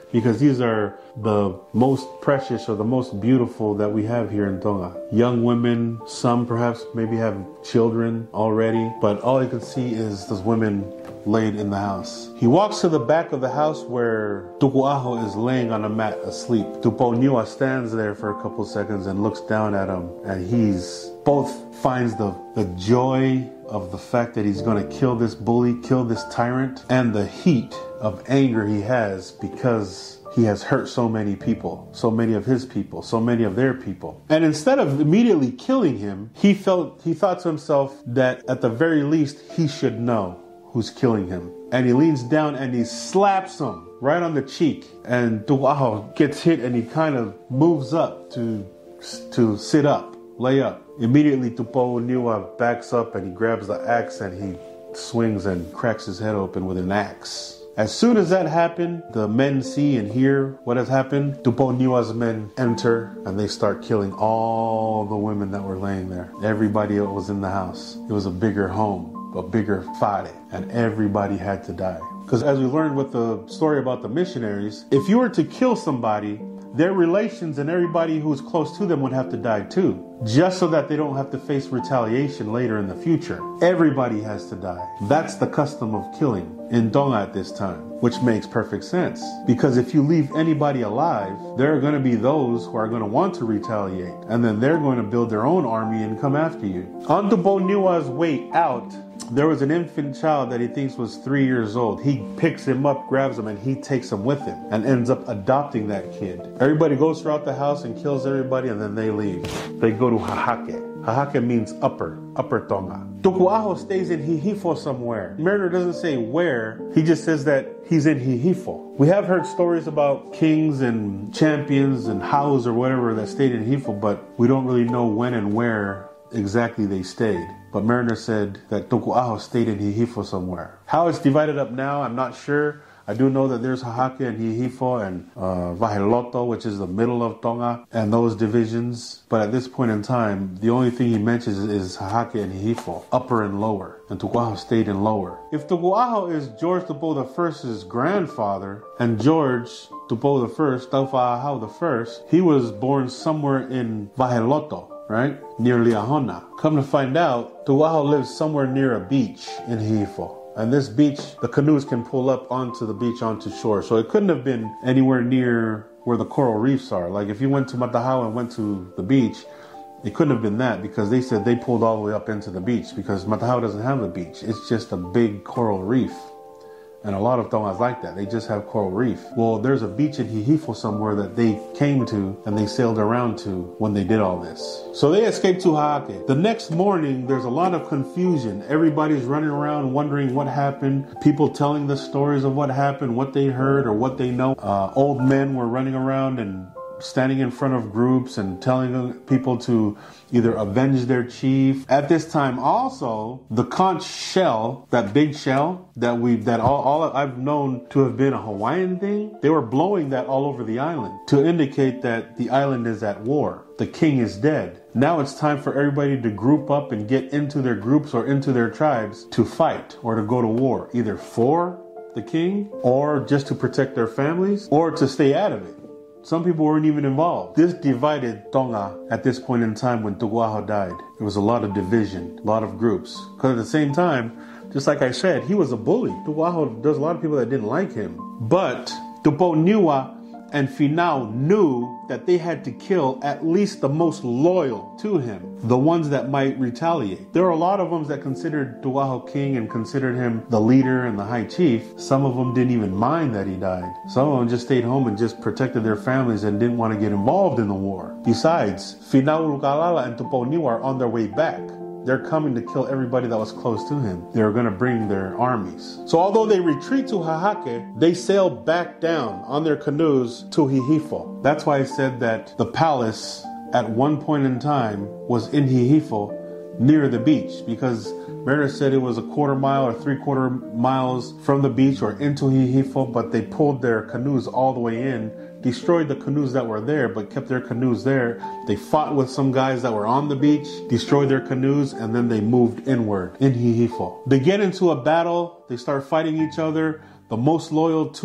because these are the most precious or the most beautiful that we have here in Tonga. Young women, some perhaps maybe have children already, but all you can see is those women laid in the house. He walks to the back of the house where Tuku'aho is laying on a mat asleep. Tuponiua stands there for a couple seconds and looks down at him, and he's both finds the, the joy of the fact that he's going to kill this bully, kill this tyrant, and the heat of anger he has because he has hurt so many people, so many of his people, so many of their people. And instead of immediately killing him, he felt he thought to himself that at the very least he should know who's killing him. And he leans down and he slaps him right on the cheek. And Tuku'aho gets hit and he kind of moves up to to sit up, lay up. Immediately Tuponiua backs up and he grabs the axe and he swings and cracks his head open with an axe. As soon as that happened, the men see and hear what has happened. Tuponiua's men enter and they start killing all the women that were laying there. Everybody that was in the house. It was a bigger home, a bigger whare, and everybody had to die. Because as we learned with the story about the missionaries, if you were to kill somebody, their relations and everybody who's close to them would have to die too, just so that they don't have to face retaliation later in the future. Everybody has to die. That's the custom of killing in Tonga at this time, which makes perfect sense. Because if you leave anybody alive, there are going to be those who are going to want to retaliate, and then they're going to build their own army and come after you. On Tuponiua's way out, there was an infant child that he thinks was three years old. He picks him up, grabs him, and he takes him with him and ends up adopting that kid. Everybody goes throughout the house and kills everybody, and then they leave. They go to Hahake. Hahake means upper, upper Tonga. Tuku'aho stays in Hihifo somewhere. Mariner doesn't say where, he just says that he's in Hihifo. We have heard stories about kings and champions and houses or whatever that stayed in Hihifo, but we don't really know when and where exactly they stayed. But Mariner said that Tuku'aho stayed in Hihifo somewhere. How it's divided up now, I'm not sure. I do know that there's Hahake and Hihifo and uh, Vaheloto, which is the middle of Tonga, and those divisions. But at this point in time, the only thing he mentions is, is Hahake and Hihifo, upper and lower. And Tuku'aho stayed in lower. If Tuku'aho is George Tupou the First's grandfather, and George Tupou the First, Taufa'ahau the First, he was born somewhere in Vaheloto, right? Near Liahona. Come to find out, Tuku'aho lives somewhere near a beach in Hihifo. And this beach, the canoes can pull up onto the beach, onto shore. So it couldn't have been anywhere near where the coral reefs are. Like if you went to Matahau and went to the beach, it couldn't have been that, because they said they pulled all the way up into the beach, because Matahau doesn't have a beach. It's just a big coral reef. And a lot of Tongas like that. They just have coral reef. Well, there's a beach in Hihifo somewhere that they came to and they sailed around to when they did all this. So they escaped to Hahake. The next morning, there's a lot of confusion. Everybody's running around wondering what happened. People telling the stories of what happened, what they heard or what they know. Uh, old men were running around and standing in front of groups and telling people to either avenge their chief. At this time also, the conch shell, that big shell that we that all, all I've known to have been a Hawaiian thing, they were blowing that all over the island to indicate that the island is at war. The king is dead. Now it's time for everybody to group up and get into their groups or into their tribes to fight or to go to war, either for the king or just to protect their families or to stay out of it. Some people weren't even involved. This divided Tonga at this point in time when Tuku'aho died. There was a lot of division, a lot of groups. Because at the same time, just like I said, he was a bully. Tuku'aho, there's a lot of people that didn't like him. But Tuponiua and Finau knew that they had to kill at least the most loyal to him, the ones that might retaliate. There were a lot of them that considered Tuku'aho king and considered him the leader and the high chief. Some of them didn't even mind that he died. Some of them just stayed home and just protected their families and didn't want to get involved in the war. Besides, Finau Lukalala and Tuponiua are on their way back. They're coming to kill everybody that was close to him. They're going to bring their armies. So although they retreat to Hahake, they sail back down on their canoes to Hihifo. That's why I said that the palace at one point in time was in Hihifo near the beach, because Mariner said it was a quarter mile or three quarter miles from the beach or into Hihifo, but they pulled their canoes all the way in, destroyed the canoes that were there, but kept their canoes there. They fought with some guys that were on the beach, destroyed their canoes, and then they moved inward in Hihifo. They get into a battle. They start fighting each other. The most loyal to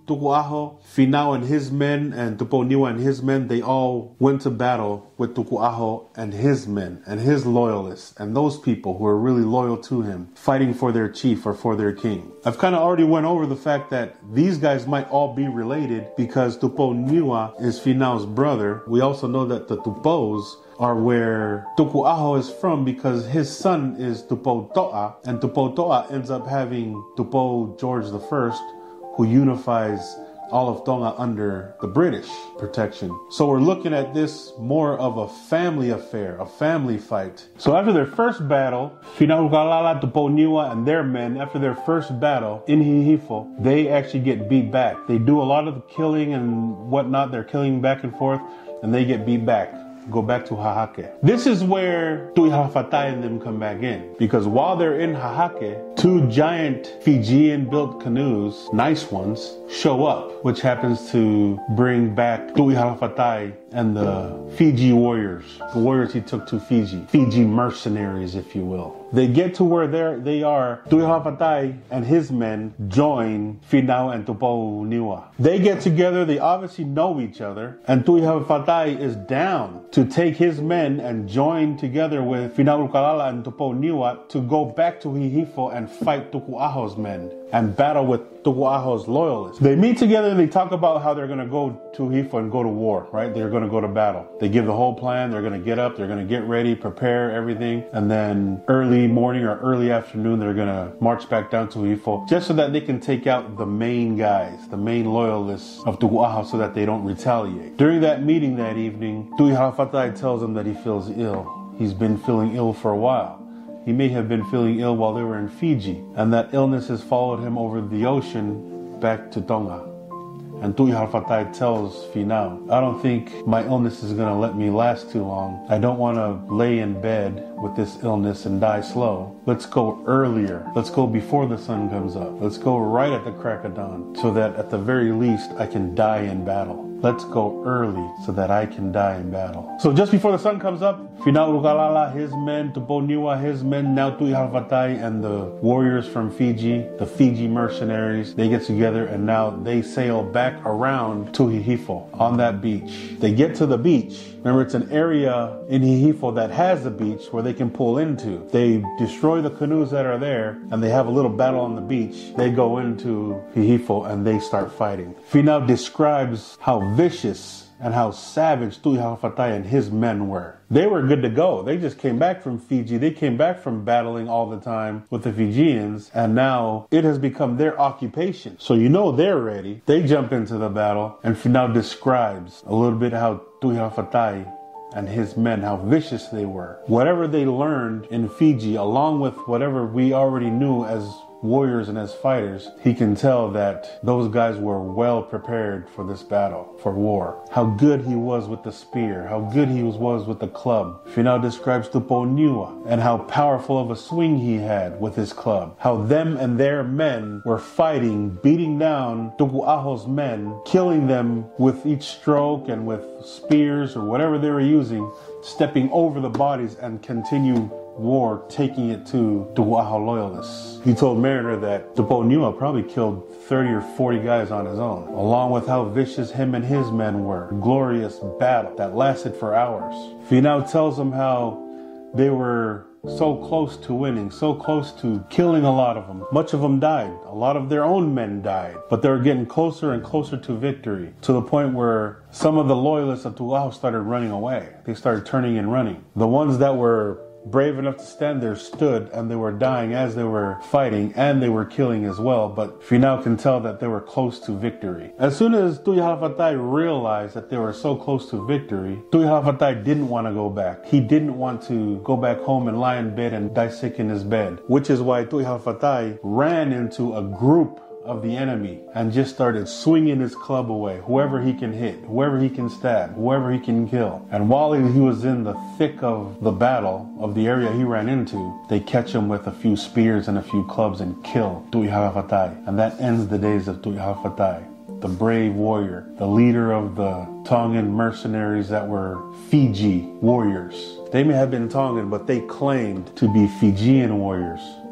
Tuku'aho, Finau and his men and Tuponiwa and his men, they all went to battle with Tuku'aho and his men and his loyalists and those people who are really loyal to him, fighting for their chief or for their king. I've kind of already went over the fact that these guys might all be related because Tuponiwa is Finau's brother. We also know that the Tupos are where Tuku'aho is from because his son is Tupo To'a, and Tupo To'a ends up having Tupo George the First, who unifies all of Tonga under the British protection. So we're looking at this more of a family affair, a family fight. So after their first battle, Finau'ukalala, Tuponiwa, and their men, after their first battle in Hihifo, they actually get beat back. They do a lot of the killing and whatnot. They're killing back and forth, and they get beat back. Go back to Hahake. This is where Tu'ihafatai and them come back in. Because while they're in Hahake, two giant Fijian-built canoes, nice ones, show up, which happens to bring back Tu'ihafatai and the Fiji warriors, the warriors he took to Fiji, Fiji mercenaries, if you will. They get to where they're, they are. Tu'ihafatai and his men join Finau and Tuponiwa. They get together. They obviously know each other. And Tu'ihafatai is down to take his men and join together with Finau'ukalala and Tuponiwa to go back to Hihifo and fight Tuku'aho's men and battle with Tuku'aho's loyalists. They meet together and they talk about how they're going to go to Hihifo and go to war, right? They're going to go to battle. They give the whole plan. They're going to get up. They're going to get ready, prepare everything. And then early morning or early afternoon, they're going to march back down to Hihifo just so that they can take out the main guys, the main loyalists of Tuku'aho so that they don't retaliate. During that meeting that evening, Tu'ihafatai tells them that he feels ill. He's been feeling ill for a while. He may have been feeling ill while they were in Fiji, and that illness has followed him over the ocean back to Tonga. And Tu'ihafatai tells Finau, I don't think my illness is going to let me last too long. I don't want to lay in bed with this illness and die slow. Let's go earlier. Let's go before the sun comes up. Let's go right at the crack of dawn so that at the very least I can die in battle. Let's go early so that I can die in battle. So just before the sun comes up, Finau'ukalala, his men, Tuponiwa, his men, now Tu'ihafatai and the warriors from Fiji, the Fiji mercenaries, they get together and now they sail back around to Hihifo on that beach. They get to the beach. Remember, it's an area in Hihifo that has a beach where they can pull into. They destroy the canoes that are there and they have a little battle on the beach. They go into Hihifo and they start fighting. Finau describes how vicious and how savage Tu'ihafatai and his men were. They were good to go. They just came back from Fiji. They came back from battling all the time with the Fijians, and now it has become their occupation. So you know they're ready. They jump into the battle, and Finau describes a little bit how Tu'ihafatai and his men, how vicious they were. Whatever they learned in Fiji, along with whatever we already knew as warriors and as fighters, he can tell that those guys were well prepared for this battle, for war. How good he was with the spear, how good he was, was with the club. Finau describes Tuponiwa and how powerful of a swing he had with his club. How them and their men were fighting, beating down Tuku'aho's men, killing them with each stroke and with spears or whatever they were using, stepping over the bodies and continue war, taking it to Tuku'aho loyalists. He told Mariner that Tuponiwa probably killed thirty or forty guys on his own, along with how vicious him and his men were. Glorious battle that lasted for hours. Finau tells him how they were so close to winning, so close to killing a lot of them. Much of them died. A lot of their own men died. But they were getting closer and closer to victory, to the point where some of the loyalists of Tuku'aho started running away. They started turning and running. The ones that were brave enough to stand there stood, and they were dying as they were fighting, and they were killing as well. But Finau can tell that they were close to victory. As soon as Tu'ihafatai realized that they were so close to victory, Tu'ihafatai didn't want to go back. He didn't want to go back home and lie in bed and die sick in his bed, which is why Tu'ihafatai ran into a group of the enemy and just started swinging his club away, whoever he can hit, whoever he can stab, whoever he can kill. And while he was in the thick of the battle of the area he ran into, they catch him with a few spears and a few clubs and kill Tu'ihafatai. And that ends the days of Tu'ihafatai, the brave warrior, the leader of the Tongan mercenaries that were Fiji warriors. They may have been Tongan, but they claimed to be Fijian warriors,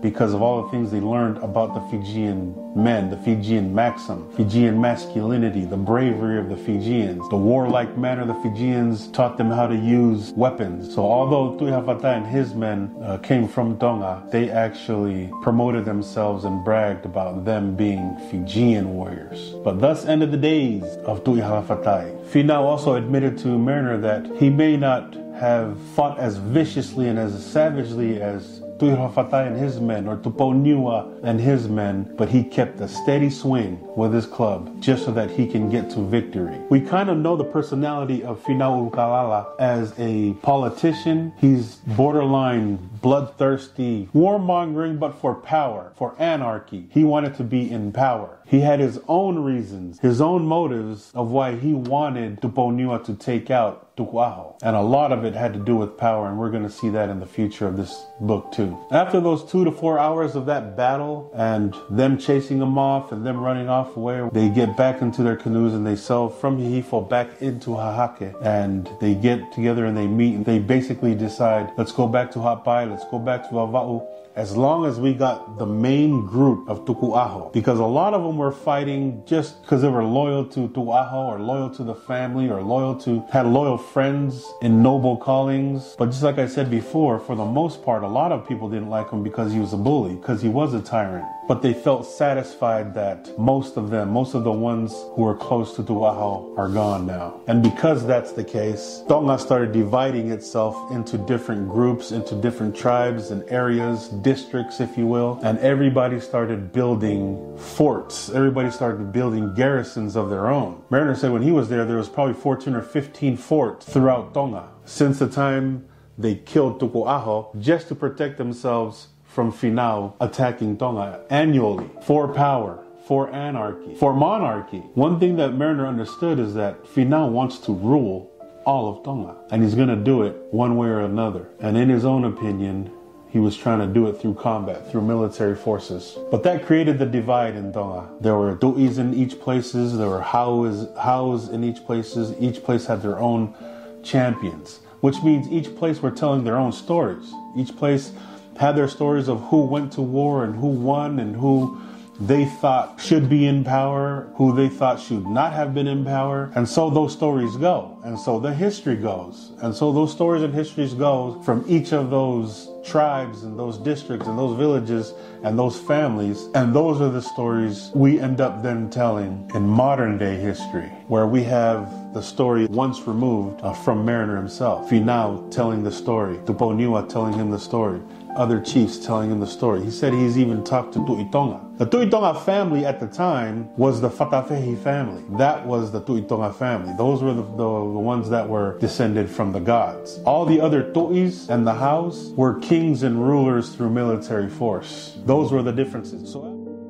because of all the things they learned about the Fijian men, the Fijian maxim, Fijian masculinity, the bravery of the Fijians, the warlike manner the Fijians taught them how to use weapons. So although Tui Hawhatai and his men uh, came from Tonga, they actually promoted themselves and bragged about them being Fijian warriors. But thus ended the days of Tui Hawhatai. Finau also admitted to Mariner that he may not have fought as viciously and as savagely as Tui Hawhatai and his men, or Tuponiua and his men, but he kept a steady swing with his club just so that he can get to victory. We kind of know the personality of Finau Ukalala as a politician. He's borderline bloodthirsty, warmongering, but for power, for anarchy. He wanted to be in power. He had his own reasons, his own motives of why he wanted Tuponiua to take out Tukuaho. And a lot of it had to do with power, and we're going to see that in the future of this book too. After those two to four hours of that battle and them chasing them off and them running off away, they get back into their canoes and they sail from Hihifo back into Hahake, and they get together and they meet and they basically decide, let's go back to Hapai, let's go back to Vava'u, as long as we got the main group of Tukuaho. Because a lot of them were fighting just because they were loyal to Tukuaho or loyal to the family or loyal to, had loyal friends in noble callings. But just like I said before, for the most part, a lot of people didn't like him because he was a bully, because he was a tyrant. But they felt satisfied that most of them, most of the ones who were close to Tukuaho are gone now. And because that's the case, Tonga started dividing itself into different groups, into different tribes and areas, districts, if you will. And everybody started building forts. Everybody started building garrisons of their own. Mariner said when he was there, there was probably fourteen or fifteen forts throughout Tonga since the time they killed Tukuaho just to protect themselves from Finau attacking Tonga annually for power, for anarchy, for monarchy. One thing that Mariner understood is that Finau wants to rule all of Tonga, and he's going to do it one way or another. And in his own opinion, he was trying to do it through combat, through military forces. But that created the divide in Tonga. There were tu'is in each places, there were hau's, hau's in each places. Each place had their own champions, which means each place were telling their own stories. Each place had their stories of who went to war and who won and who they thought should be in power, who they thought should not have been in power. And so those stories go. And so the history goes. And so those stories and histories go from each of those tribes and those districts and those villages and those families. And those are the stories we end up then telling in modern day history, where we have the story once removed uh, from Mariner himself. Finau telling the story, Tuponiua telling him the story, other chiefs telling him the story. He said he's even talked to Tu'itonga. The Tu'itonga family at the time was the Fatafehi family. That was the Tu'itonga family. Those were the, the, the ones that were descended from the gods. All the other Tu'is and the Haus were kings and rulers through military force. Those were the differences. So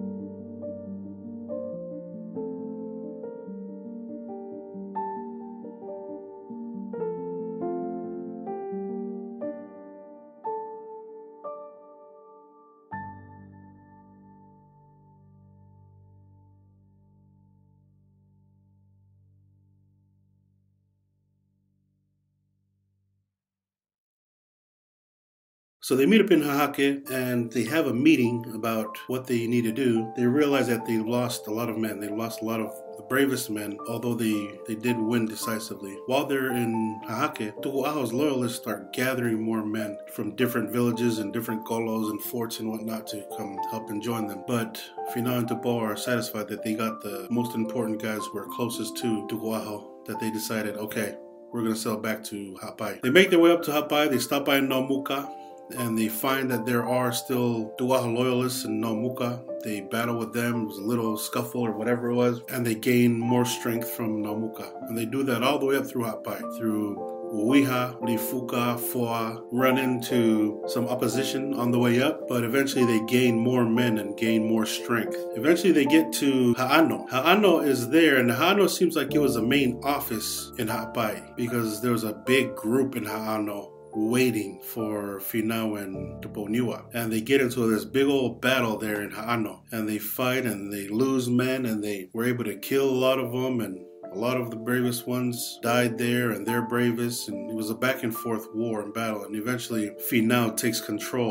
So they meet up in Hahake and they have a meeting about what they need to do. They realize that they lost a lot of men. They lost a lot of the bravest men, although they, they did win decisively. While they're in Hahake, Tukuaho's loyalists start gathering more men from different villages and different kolos and forts and whatnot to come help and join them. But Finau and Tupo are satisfied that they got the most important guys who are closest to Tukuaho, that they decided, okay, we're going to sail back to Hapai. They make their way up to Hapai. They stop by Naumuka, and they find that there are still Tukuaho loyalists in Naumuka. They battle with them. It was a little scuffle or whatever it was, and they gain more strength from Naumuka. And they do that all the way up through Hapai, through Uiha, Lifuka, Foa, run into some opposition on the way up, but eventually they gain more men and gain more strength. Eventually they get to Ha'ano. Ha'ano is there, and Ha'ano seems like it was a main office in Hapai because there was a big group in Ha'ano waiting for Finau and Tuponiua. And they get into this big old battle there in Ha'ano. And they fight and they lose men, and they were able to kill a lot of them, and a lot of the bravest ones died there, and their bravest, and it was a back and forth war and battle. And eventually Finau takes control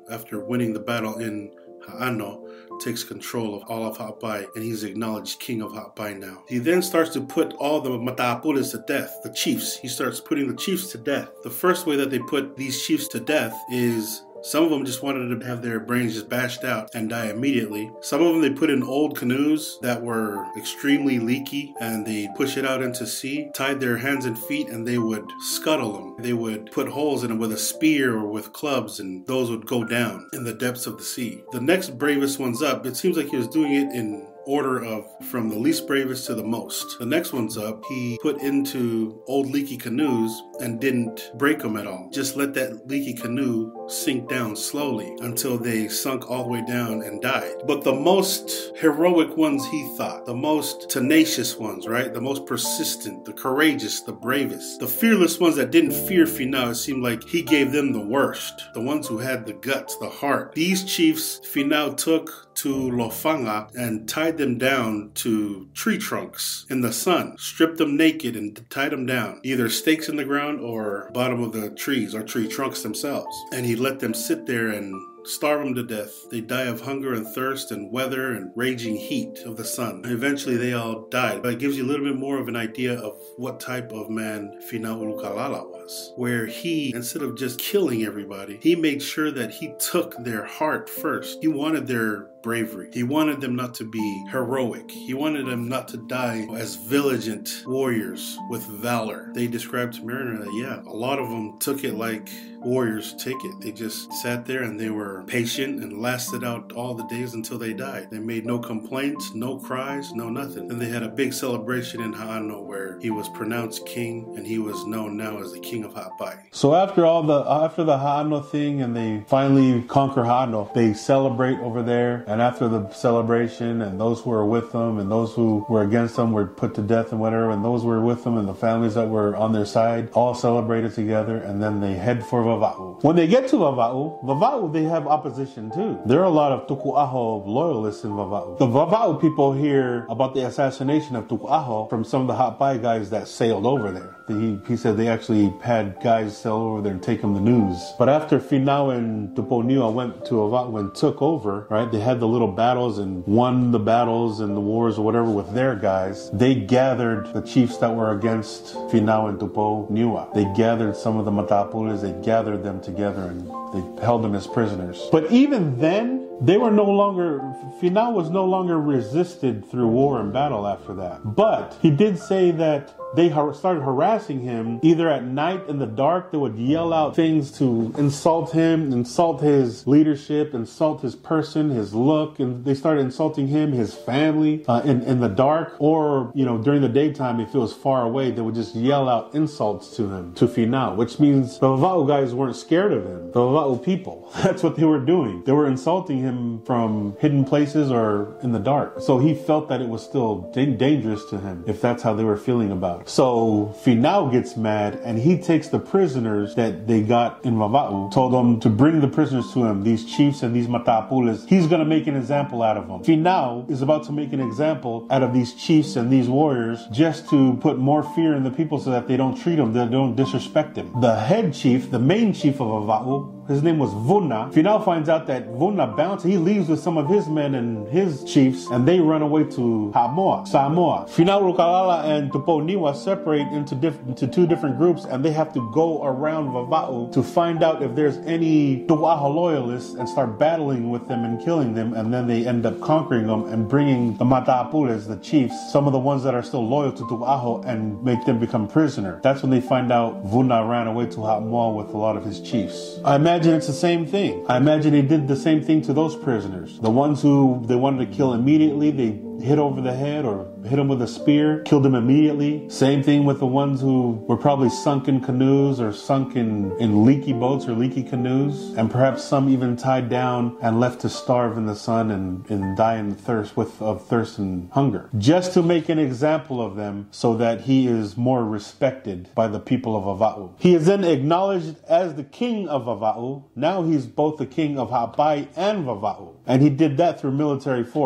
after winning the battle in Ha'ano, takes control of all of Ha'apai, and he's acknowledged king of Ha'apai now. He then starts to put all the Mataapules to death, the chiefs. He starts putting the chiefs to death. The first way that they put these chiefs to death is some of them just wanted to have their brains just bashed out and die immediately. Some of them they put in old canoes that were extremely leaky, and they push it out into sea, tied their hands and feet, and they would scuttle them. They would put holes in them with a spear or with clubs, and those would go down in the depths of the sea. The next bravest one's up. It seems like he was doing it in order of from the least bravest to the most. The next one's up. He put into old leaky canoes and didn't break them at all. Just let that leaky canoe sink down slowly until they sunk all the way down and died. But the most heroic ones, he thought, the most tenacious ones, right? The most persistent, the courageous, the bravest, the fearless ones that didn't fear Finau, it seemed like he gave them the worst. The ones who had the guts, the heart. These chiefs Finau took to Lofanga and tied them down to tree trunks in the sun, stripped them naked and tied them down, either stakes in the ground or bottom of the trees or tree trunks themselves. And he let them sit there and starve them to death. They die of hunger and thirst and weather and raging heat of the sun. Eventually they all died, but it gives you a little bit more of an idea of what type of man Finau Ulukalala was, where he, instead of just killing everybody, he made sure that he took their heart first. He wanted their bravery. He wanted them not to be heroic. He wanted them not to die as vigilant warriors with valor. They described to Mariner that, yeah, a lot of them took it like warriors take it. They just sat there and they were patient and lasted out all the days until they died. They made no complaints, no cries, no nothing. And they had a big celebration in Ha'ano where he was pronounced king, and he was known now as the king of Ha'apai. So after all the after the Ha'ano thing, and they finally conquer Ha'ano, they celebrate over there. And after the celebration, and those who were with them and those who were against them were put to death and whatever, and those who were with them and the families that were on their side all celebrated together, and then they head for Vava'u. When they get to Vava'u, Vava'u, they have opposition too. There are a lot of Tuku'aho loyalists in Vava'u. The Vava'u people hear about the assassination of Tuku'aho from some of the Ha'apai guys that sailed over there. He, he said they actually had guys sail over there and take them the news. But after Finau and Tuponiua went to Vava'u and took over, right, they had the little battles and won the battles and the wars or whatever with their guys. They gathered the chiefs that were against Finau and Tuponiua. They gathered some of the Mataapules, they gathered them together and they held them as prisoners. But even then, they were no longer, Finau was no longer resisted through war and battle after that. But he did say that they started harassing him either at night in the dark. They would yell out things to insult him, insult his leadership, insult his person, his look, and they started insulting him, his family, uh, in, in the dark. Or, you know, during the daytime, if it was far away, they would just yell out insults to him, to Finau, which means the Vava'u guys weren't scared of him. The Vava'u people, that's what they were doing. They were insulting him from hidden places or in the dark. So he felt that it was still da- dangerous to him, if that's how they were feeling about it. So Finau gets mad and he takes the prisoners that they got in Vava'u, told them to bring the prisoners to him, these chiefs and these Mataapules. He's going to make an example out of them. Finau is about to make an example out of these chiefs and these warriors just to put more fear in the people so that they don't treat them, they don't disrespect him. The head chief, the main chief of Vava'u, his name was Vuna. Finau finds out that Vuna bounced. He leaves with some of his men and his chiefs, and they run away to Hamoa, Samoa. Finau Ulukalala and Tuponiua separate into, diff- into two different groups, and they have to go around Vava'u to find out if there's any Tu'aho loyalists and start battling with them and killing them, and then they end up conquering them and bringing the Mataapules, the chiefs, some of the ones that are still loyal to Tu'aho, and make them become prisoner. That's when they find out Vuna ran away to Hamoa with a lot of his chiefs. I imagine it's the same thing. I imagine he did the same thing to those prisoners. The ones who they wanted to kill immediately, they hit over the head or hit them with a spear, killed them immediately. Same thing with the ones who were probably sunk in canoes or sunk in, in leaky boats or leaky canoes, and perhaps some even tied down and left to starve in the sun and, and die in thirst with of thirst and hunger. Just to make an example of them so that he is more respected by the people of Vava'u. He is then acknowledged as the king of Vava'u. Now he's both the king of Ha'apai and Vava'u. And he did that through military force.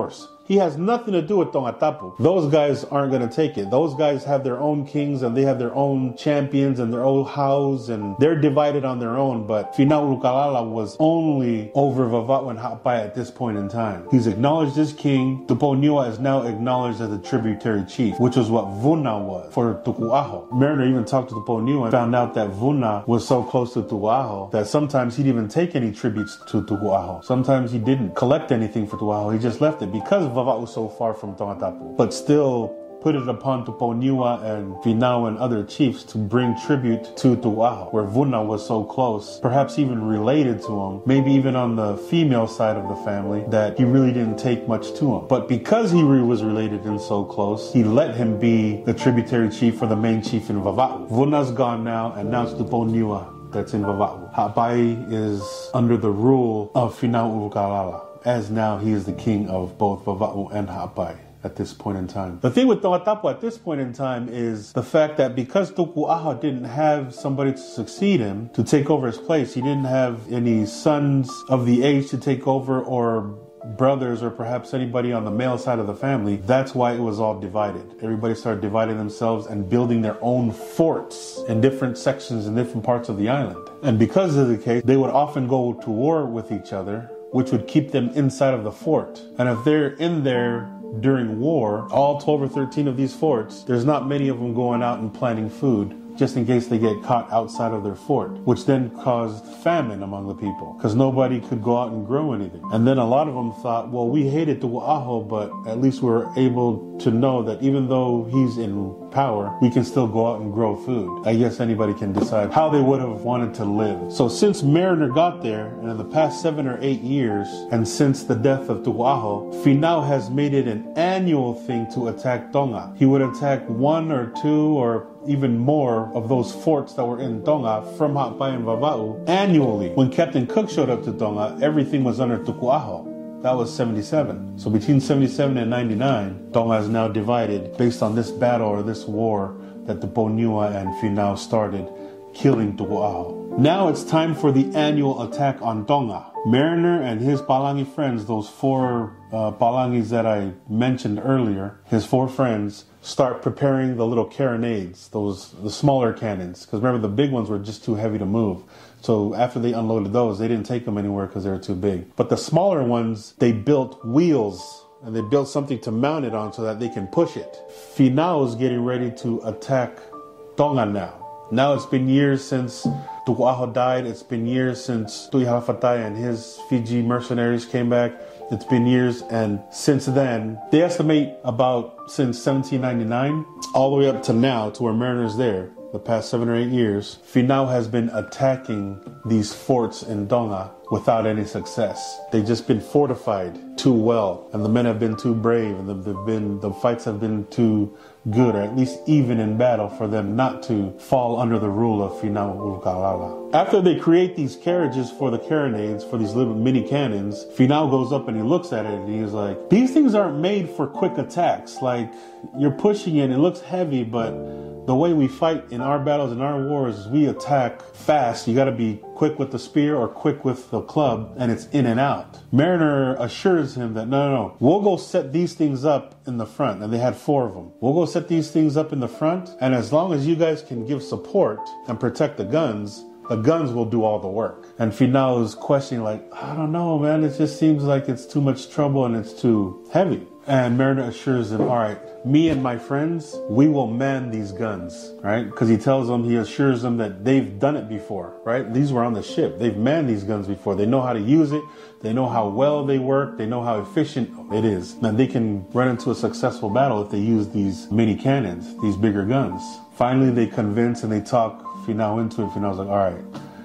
He has nothing to do with Tongatapu. Those guys aren't going to take it. Those guys have their own kings and they have their own champions and their own house and they're divided on their own. But Finau Urukalala was only over Vava'u and Ha'apai at this point in time. He's acknowledged as king. Tuponiua is now acknowledged as a tributary chief, which was what Vuna was for Tuku'aho. Mariner even talked to Tuponiua and found out that Vuna was so close to Tuku'aho that sometimes he didn't even take any tributes to Tuku'aho. Sometimes he didn't collect anything for Tuku'aho. He just left it because Vava'u was so far from Tongatapu. But still put it upon Tuponiua and Finau and other chiefs to bring tribute to Tuku'aho, where Vuna was so close, perhaps even related to him, maybe even on the female side of the family, that he really didn't take much to him. But because he was related and so close, he let him be the tributary chief for the main chief in Vava'u. Vuna's gone now, and now it's Tuponiua that's in Vava'u. Ha'apai is under the rule of Finau Urukalala, as now he is the king of both Vava'u and Ha'apai at this point in time. The thing with Tongatapu at this point in time is the fact that because Tuku'aho didn't have somebody to succeed him, to take over his place, he didn't have any sons of the age to take over or brothers or perhaps anybody on the male side of the family. That's why it was all divided. Everybody started dividing themselves and building their own forts in different sections in different parts of the island. And because of the case, they would often go to war with each other, which would keep them inside of the fort. And if they're in there during war, all twelve or thirteen of these forts, there's not many of them going out and planting food, just in case they get caught outside of their fort, which then caused famine among the people because nobody could go out and grow anything. And then a lot of them thought, well, we hated Tuku'aho, but at least we're able to know that even though he's in power, we can still go out and grow food. I guess anybody can decide how they would have wanted to live. So since Mariner got there, and in the past seven or eight years, and since the death of Tuku'aho, Finau has made it an annual thing to attack Tonga. He would attack one or two or even more of those forts that were in Tonga from Ha'apai and Vava'u annually. When Captain Cook showed up to Tonga, everything was under Tuku'aho. That was seventy-seven. So between seventy-seven and ninety-nine, Tonga is now divided based on this battle or this war that the Tuponiua and Finau started, killing Tuku'aho. Now it's time for the annual attack on Tonga. Mariner and his Palangi friends, those four uh, Palangis that I mentioned earlier, his four friends, start preparing the little carronades, those the smaller cannons. Because remember, the big ones were just too heavy to move. So after they unloaded those, they didn't take them anywhere because they were too big. But the smaller ones, they built wheels and they built something to mount it on so that they can push it. Finau is getting ready to attack Tonga now. Now it's been years since Tuku'aho died. It's been years since Tui Halafatai and his Fiji mercenaries came back. It's been years, and since then, they estimate about since seventeen ninety-nine, all the way up to now, to where Mariner's there, the past seven or eight years, Finau has been attacking these forts in Tonga without any success. They've just been fortified too well, and the men have been too brave, and they've been the fights have been too good, or at least even in battle, for them not to fall under the rule of Finau Urukalala. After they create these carriages for the carronades, for these little mini cannons, Finau goes up and he looks at it and he's like, these things aren't made for quick attacks. Like, you're pushing it, it looks heavy, but the way we fight in our battles, in our wars, is we attack fast. You got to be quick with the spear or quick with the club, and it's in and out. Mariner assures him that, no, no, no, we'll go set these things up in the front. And they had four of them. We'll go set these things up in the front, and as long as you guys can give support and protect the guns, the guns will do all the work. And Finau is questioning, like, I don't know, man. It just seems like it's too much trouble and it's too heavy. And Mariner assures him, all right, me and my friends, we will man these guns, right? Because he tells them, he assures them that they've done it before, right? These were on the ship. They've manned these guns before. They know how to use it. They know how well they work. They know how efficient it is. And they can run into a successful battle if they use these mini cannons, these bigger guns. Finally, they convince and they talk Finau into it. Finau's like, all right,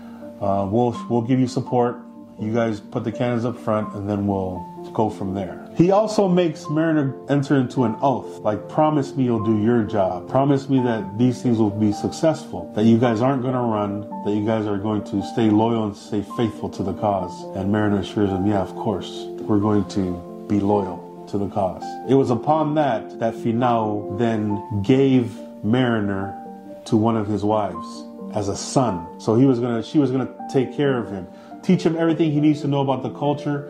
uh, we'll, we'll give you support. You guys put the cannons up front, and then we'll go from there. He also makes Mariner enter into an oath, like, promise me you'll do your job. Promise me that these things will be successful, that you guys aren't going to run, that you guys are going to stay loyal and stay faithful to the cause. And Mariner assures him, yeah, of course, we're going to be loyal to the cause. It was upon that that Finau then gave Mariner to one of his wives as a son. So he was gonna, she was gonna take care of him, teach him everything he needs to know about the culture,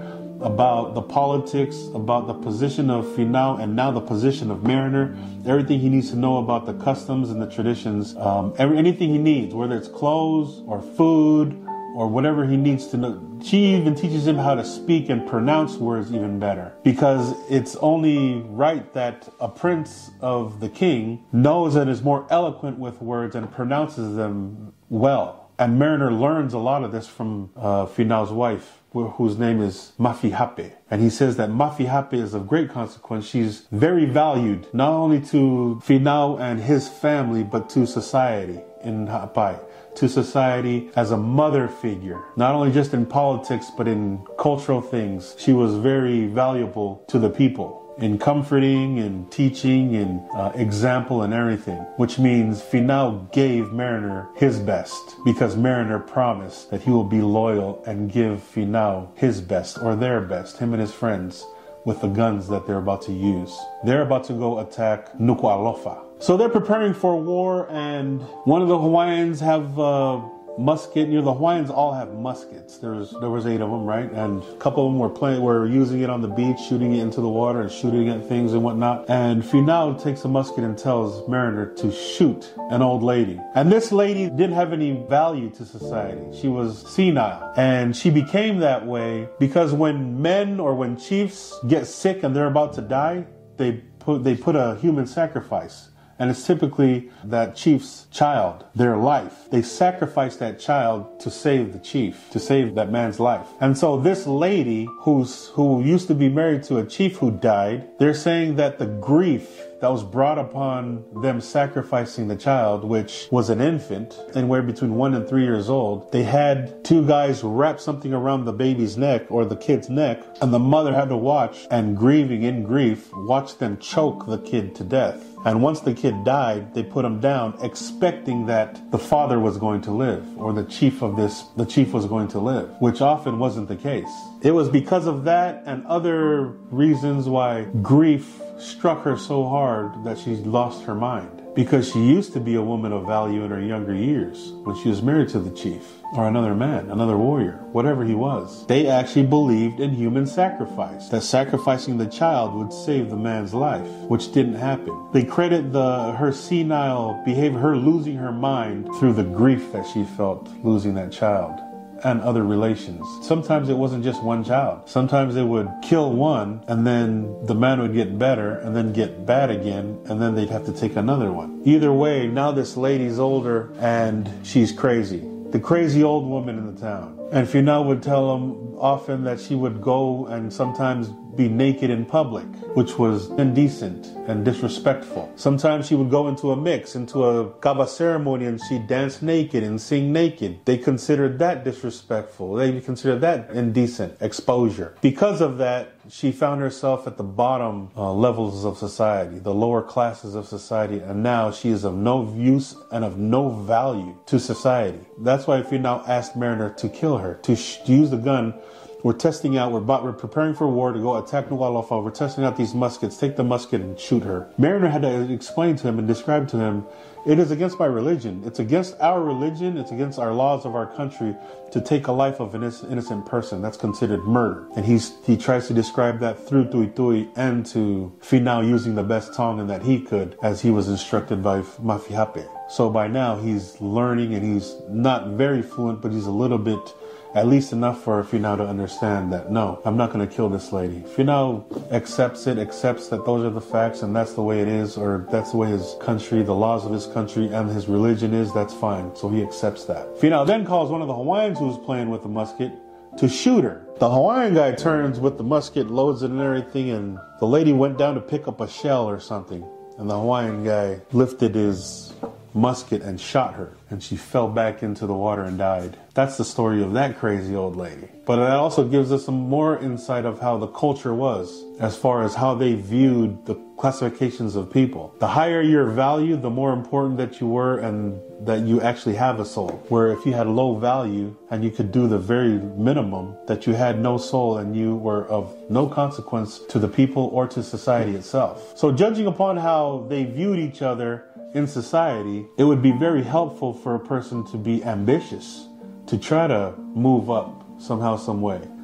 about the politics, about the position of Finau, and now the position of Mariner. Everything he needs to know about the customs and the traditions, um, every, anything he needs, whether it's clothes or food or whatever he needs to know. She even teaches him how to speak and pronounce words even better, because it's only right that a prince of the king knows and is more eloquent with words and pronounces them well. And Mariner learns a lot of this from uh, Finau's wife, whose name is Mafihape. And he says that Mafihape is of great consequence. She's very valued, not only to Finau and his family, but to society in Ha'apai. To society as a mother figure, not only just in politics, but in cultural things. She was very valuable to the people in comforting and teaching and uh, example and everything, which means Finau gave Mariner his best, because Mariner promised that he will be loyal and give Finau his best, or their best, him and his friends, with the guns that they're about to use. They're about to go attack Nuku'alofa. So they're preparing for war, and one of the Hawaiians have a musket. You know, the Hawaiians all have muskets. There was there was eight of them, right? And a couple of them were playing, were using it on the beach, shooting it into the water and shooting at things and whatnot. And Finau takes a musket and tells Mariner to shoot an old lady. And this lady didn't have any value to society. She was senile, and she became that way because when men or when chiefs get sick and they're about to die, they put they put a human sacrifice. And it's typically that chief's child, their life. They sacrifice that child to save the chief, to save that man's life. And so this lady who's who used to be married to a chief who died, they're saying that the grief that was brought upon them sacrificing the child, which was an infant, anywhere between one and three years old, they had two guys wrap something around the baby's neck or the kid's neck, and the mother had to watch and grieving in grief, watch them choke the kid to death. And once the kid died, they put him down, expecting that the father was going to live, or the chief of this, the chief was going to live, which often wasn't the case. It was because of that and other reasons why grief struck her so hard that she lost her mind. Because she used to be a woman of value in her younger years when she was married to the chief, or another man, another warrior, whatever he was. They actually believed in human sacrifice, that sacrificing the child would save the man's life, which didn't happen. They credit the her senile behavior, her losing her mind, through the grief that she felt losing that child and other relations. Sometimes it wasn't just one child. Sometimes they would kill one, and then the man would get better, and then get bad again, and then they'd have to take another one. Either way, now this lady's older, and she's crazy. The crazy old woman in the town. And Finau would tell them often that she would go and sometimes be naked in public, which was indecent and disrespectful. Sometimes she would go into a mix, into a kaba ceremony, and she'd dance naked and sing naked. They considered that disrespectful. They considered that indecent exposure. Because of that, she found herself at the bottom uh, levels of society, the lower classes of society, and now she is of no use and of no value to society. That's why Finau asked Mariner to kill her, to, sh- to use the gun. We're testing out, we're, about, we're preparing for war to go attack Nuku'alofa. We're testing out these muskets. Take the musket and shoot her. Mariner had to explain to him and describe to him, it is against my religion. It's against our religion. It's against our laws of our country to take a life of an innocent person. That's considered murder. And he's he tries to describe that through Tui Tui and to Finau using the best Tongan that he could, as he was instructed by Mafihape. So by now he's learning, and he's not very fluent, but he's a little bit, at least enough for Finau to understand that, no, I'm not going to kill this lady. Finau accepts it, accepts that those are the facts and that's the way it is, or that's the way his country, the laws of his country and his religion is, that's fine. So he accepts that. Finau then calls one of the Hawaiians who was playing with the musket to shoot her. The Hawaiian guy turns with the musket, loads it and everything, and the lady went down to pick up a shell or something. And the Hawaiian guy lifted his musket and shot her, and she fell back into the water and died. That's the story of that crazy old lady. But it also gives us some more insight of how the culture was, as far as how they viewed the classifications of people. The higher your value, the more important that you were, and that you actually have a soul. Where if you had low value and you could do the very minimum, that you had no soul and you were of no consequence to the people or to society itself. So judging upon how they viewed each other in society, it would be very helpful for a person to be ambitious, to try to move up somehow, some way.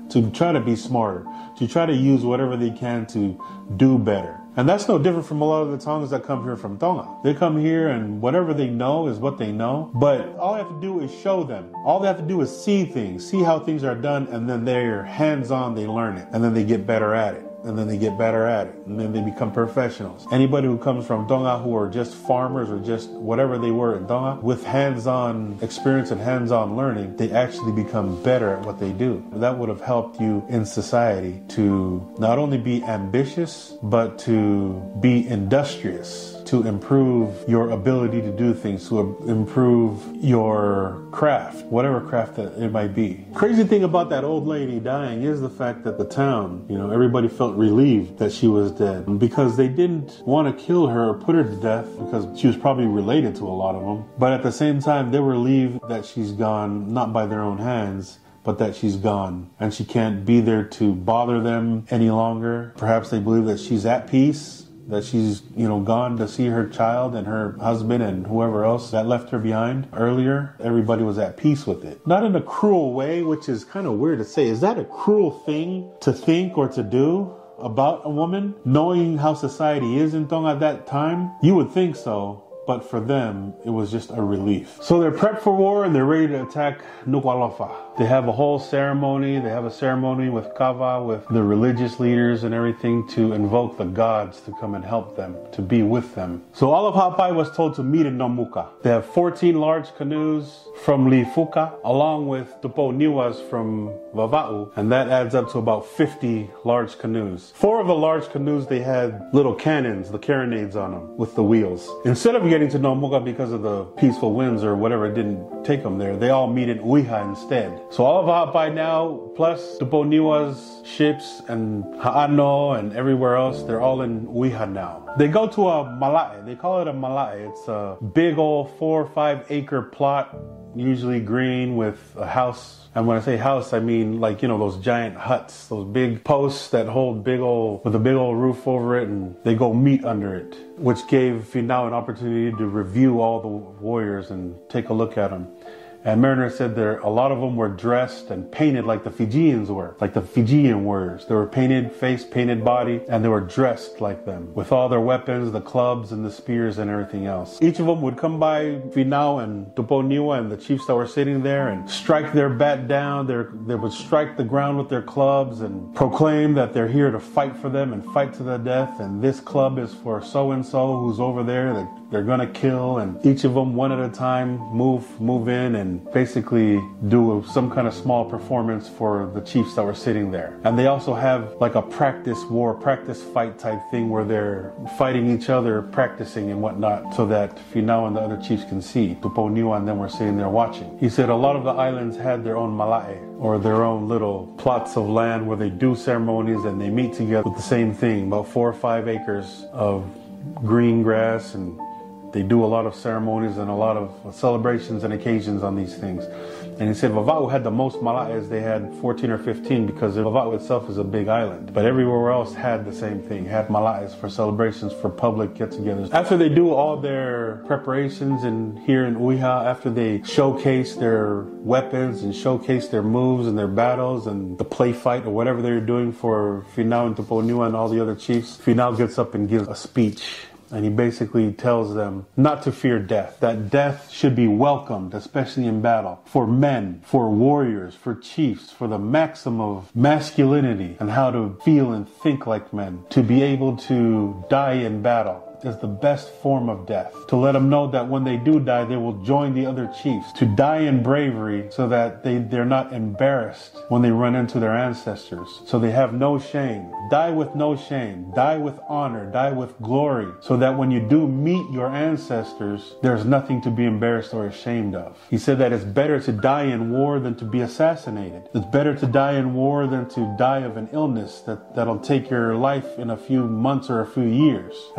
to try to be smarter, to try to use whatever they can to do better. And that's no different from a lot of the Tongans that come here from Tonga. They come here and whatever they know is what they know. But all they have to do is show them. All they have to do is see things, see how things are done, and then they're hands-on, they learn it. And then they get better at it. And then they get better at it. And then they become professionals. Anybody who comes from Tonga who are just farmers or just whatever they were in Tonga, with hands-on experience and hands-on learning, they actually become better at what they do. That would have helped you in society to not only be ambitious, but to be industrious, to improve your ability to do things, to improve your craft, whatever craft that it might be. Crazy thing about that old lady dying is the fact that the town, you know, everybody felt relieved that she was dead because they didn't want to kill her or put her to death because she was probably related to a lot of them. But at the same time, they were relieved that she's gone, not by their own hands, but that she's gone and she can't be there to bother them any longer. Perhaps they believe that she's at peace, that she's, you know, gone to see her child and her husband and whoever else that left her behind earlier. Everybody was at peace with it. Not in a cruel way, which is kind of weird to say. Is that a cruel thing to think or to do about a woman? Knowing how society is in Tonga at that time? You would think so. But for them, it was just a relief. So they're prepped for war and they're ready to attack Nuku'alofa. They have a whole ceremony. They have a ceremony with Kava, with the religious leaders and everything to invoke the gods to come and help them, to be with them. So all of Ha'apai was told to meet in Nomuka. They have fourteen large canoes from Lifuka, along with Tupo Niwas from Vava'u, and that adds up to about fifty large canoes. Four of the large canoes, they had little cannons, the carronades on them, with the wheels. Instead of getting to Nomuka because of the peaceful winds or whatever, it didn't take them there, they all meet in Uiha instead. So all of Ha'apai now, plus Tupo Niwa's ships and Ha'ano and everywhere else, they're all in Uiha now. They go to a malae, they call it a malae. It's a big old four or five acre plot, usually green, with a house. And when I say house, I mean like, you know, those giant huts, those big posts that hold big old, with a big old roof over it, and they go meet under it, which gave Finau an opportunity to review all the warriors and take a look at them. And Mariner said there a lot of them were dressed and painted like the Fijians were, like the Fijian warriors. They were painted face, painted body, and they were dressed like them, with all their weapons, the clubs and the spears and everything else. Each of them would come by Finau and Tupo Niwa and the chiefs that were sitting there and strike their bat down. They're, they would strike the ground with their clubs and proclaim that they're here to fight for them and fight to the death. And this club is for so-and-so who's over there that they're going to kill. And each of them, one at a time, move, move in and basically do some kind of small performance for the chiefs that were sitting there. And they also have like a practice war, practice fight type thing where they're fighting each other, practicing and whatnot, so that Finau and the other chiefs can see. Tupo Niwa and them were sitting there watching. He said a lot of the islands had their own malae, or their own little plots of land where they do ceremonies and they meet together with the same thing, about four or five acres of green grass, and they do a lot of ceremonies and a lot of celebrations and occasions on these things. And he said Vava'u had the most mala'es. They had fourteen or fifteen because Vava'u itself is a big island. But everywhere else had the same thing, had mala'es for celebrations, for public get-togethers. After they do all their preparations and here in Uiha, after they showcase their weapons and showcase their moves and their battles and the play fight or whatever they're doing for Finau and Tupo Niwa and all the other chiefs, Finau gets up and gives a speech. And he basically tells them not to fear death, that death should be welcomed, especially in battle, for men, for warriors, for chiefs, for the maximum of masculinity and how to feel and think like men, to be able to die in battle is the best form of death. To let them know that when they do die, they will join the other chiefs. To die in bravery so that they, they're not embarrassed when they run into their ancestors. So they have no shame. Die with no shame. Die with honor. Die with glory. So that when you do meet your ancestors, there's nothing to be embarrassed or ashamed of. He said that it's better to die in war than to be assassinated. It's better to die in war than to die of an illness that, that'll take your life in a few months or a few years. And stay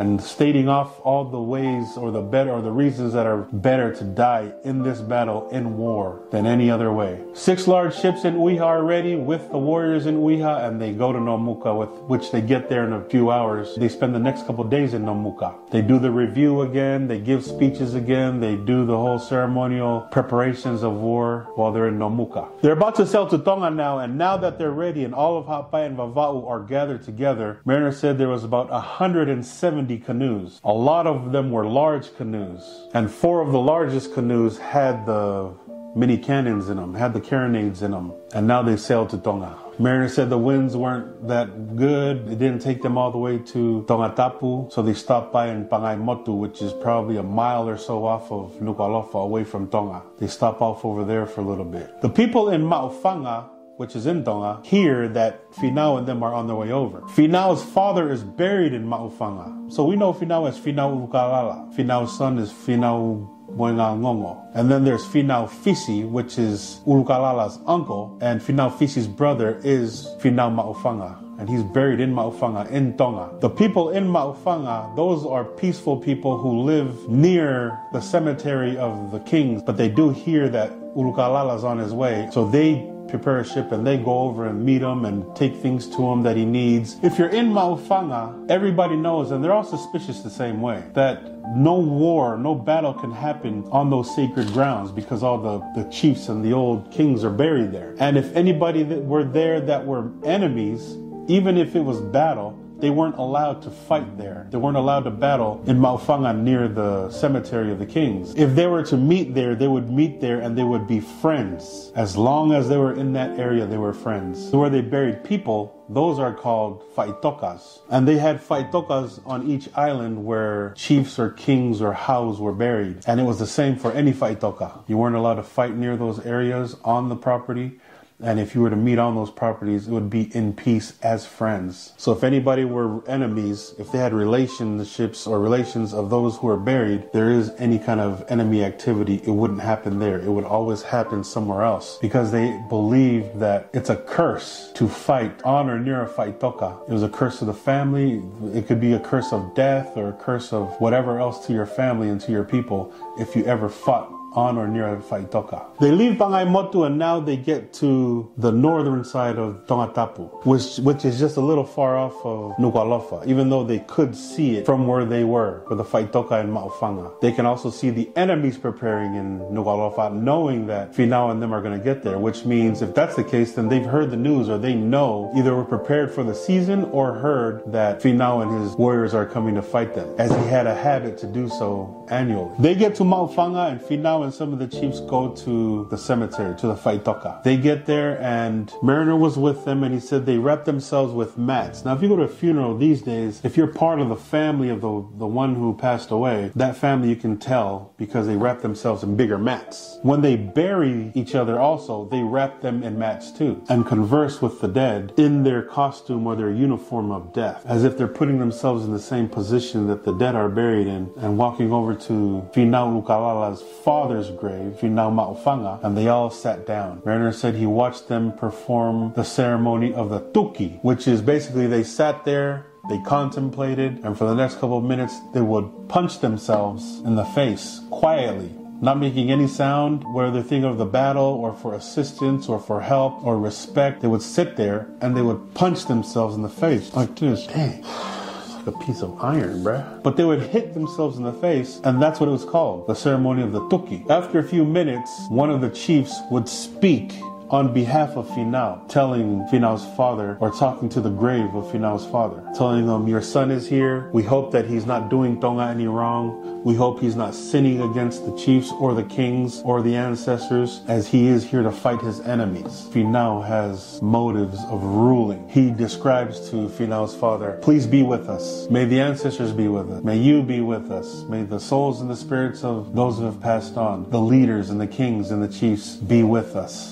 stating off all the ways or the better or the reasons that are better to die in this battle in war than any other way. Six large ships in Uiha are ready with the warriors in Uiha, and they go to Nomuka, with which they get there in a few hours. They spend the next couple of days in Nomuka. They do the review again, they give speeches again, they do the whole ceremonial preparations of war while they're in Nomuka. They're about to sail to Tonga now, and now that they're ready and all of Ha'apai and Vava'u are gathered together, Mariner said there was about one hundred seventy canoes. A lot of them were large canoes, and four of the largest canoes had the mini cannons in them, had the carronades in them, and now they sailed to Tonga. Mariner said the winds weren't that good. It didn't take them all the way to Tongatapu, so they stopped by in Pangaimotu, which is probably a mile or so off of Nuku'alofa, away from Tonga. They stopped off over there for a little bit. The people in Ma'ufanga, which is in Tonga, hear that Finau and them are on their way over. Finau's father is buried in Ma'ufanga. So we know Finau as Finau Ulukalala. Finau's son is Finau Moengangongo. And then there's Finau Fisi, which is Ulukalala's uncle, and Finau Fisi's brother is Finau Ma'ufanga. And he's buried in Ma'ufanga, in Tonga. The people in Ma'ufanga, those are peaceful people who live near the cemetery of the kings, but they do hear that Ulukalala's on his way, so they prepare a ship and they go over and meet him and take things to him that he needs. If you're in Ma'ufanga, everybody knows, and they're all suspicious the same way, that no war, no battle can happen on those sacred grounds because all the, the chiefs and the old kings are buried there. And if anybody that were there that were enemies, even if it was battle, they weren't allowed to fight there. They weren't allowed to battle in Ma'ufanga near the cemetery of the kings. If they were to meet there, they would meet there and they would be friends. As long as they were in that area, they were friends. Where they buried people, those are called faitokas. And they had faitokas on each island where chiefs or kings or haus were buried. And it was the same for any faitoka. You weren't allowed to fight near those areas on the property. And if you were to meet on those properties, it would be in peace as friends. So if anybody were enemies, if they had relationships or relations of those who are buried, there is any kind of enemy activity, it wouldn't happen there. It would always happen somewhere else because they believed that it's a curse to fight on or near a faitoka. It was a curse to the family. It could be a curse of death or a curse of whatever else to your family and to your people if you ever fought on or near Faitoka. They leave Pangaimotu and now they get to the northern side of Tongatapu, which which is just a little far off of Nuku'alofa, even though they could see it from where they were, with the Faitoka and Ma'ufanga. They can also see the enemies preparing in Nuku'alofa, knowing that Finau and them are going to get there, which means if that's the case, then they've heard the news or they know, either were prepared for the season or heard that Finau and his warriors are coming to fight them, as he had a habit to do so annually. They get to Ma'ufanga and Finau and some of the chiefs go to the cemetery, to the Faitoka. They get there and Mariner was with them and he said they wrap themselves with mats. Now if you go to a funeral these days, if you're part of the family of the, the one who passed away, that family you can tell because they wrap themselves in bigger mats. When they bury each other also, they wrap them in mats too and converse with the dead in their costume or their uniform of death, as if they're putting themselves in the same position that the dead are buried in, and walking over to Finau Ulukalala's father's grave, Finau Ma'ufanga, and they all sat down. Mariner said he watched them perform the ceremony of the tuki, which is basically they sat there, they contemplated, and for the next couple of minutes they would punch themselves in the face quietly, not making any sound, whether they're thinking of the battle or for assistance or for help or respect. They would sit there and they would punch themselves in the face like this. Dang. A piece of iron, bruh. But they would hit themselves in the face, and that's what it was called, the ceremony of the tuki. After a few minutes, one of the chiefs would speak on behalf of Finau, telling Finau's father, or talking to the grave of Finau's father, telling them, your son is here. We hope that he's not doing Tonga any wrong. We hope he's not sinning against the chiefs or the kings or the ancestors, as he is here to fight his enemies. Finau has motives of ruling. He describes to Finau's father, please be with us. May the ancestors be with us. May you be with us. May the souls and the spirits of those who have passed on, the leaders and the kings and the chiefs, be with us as we go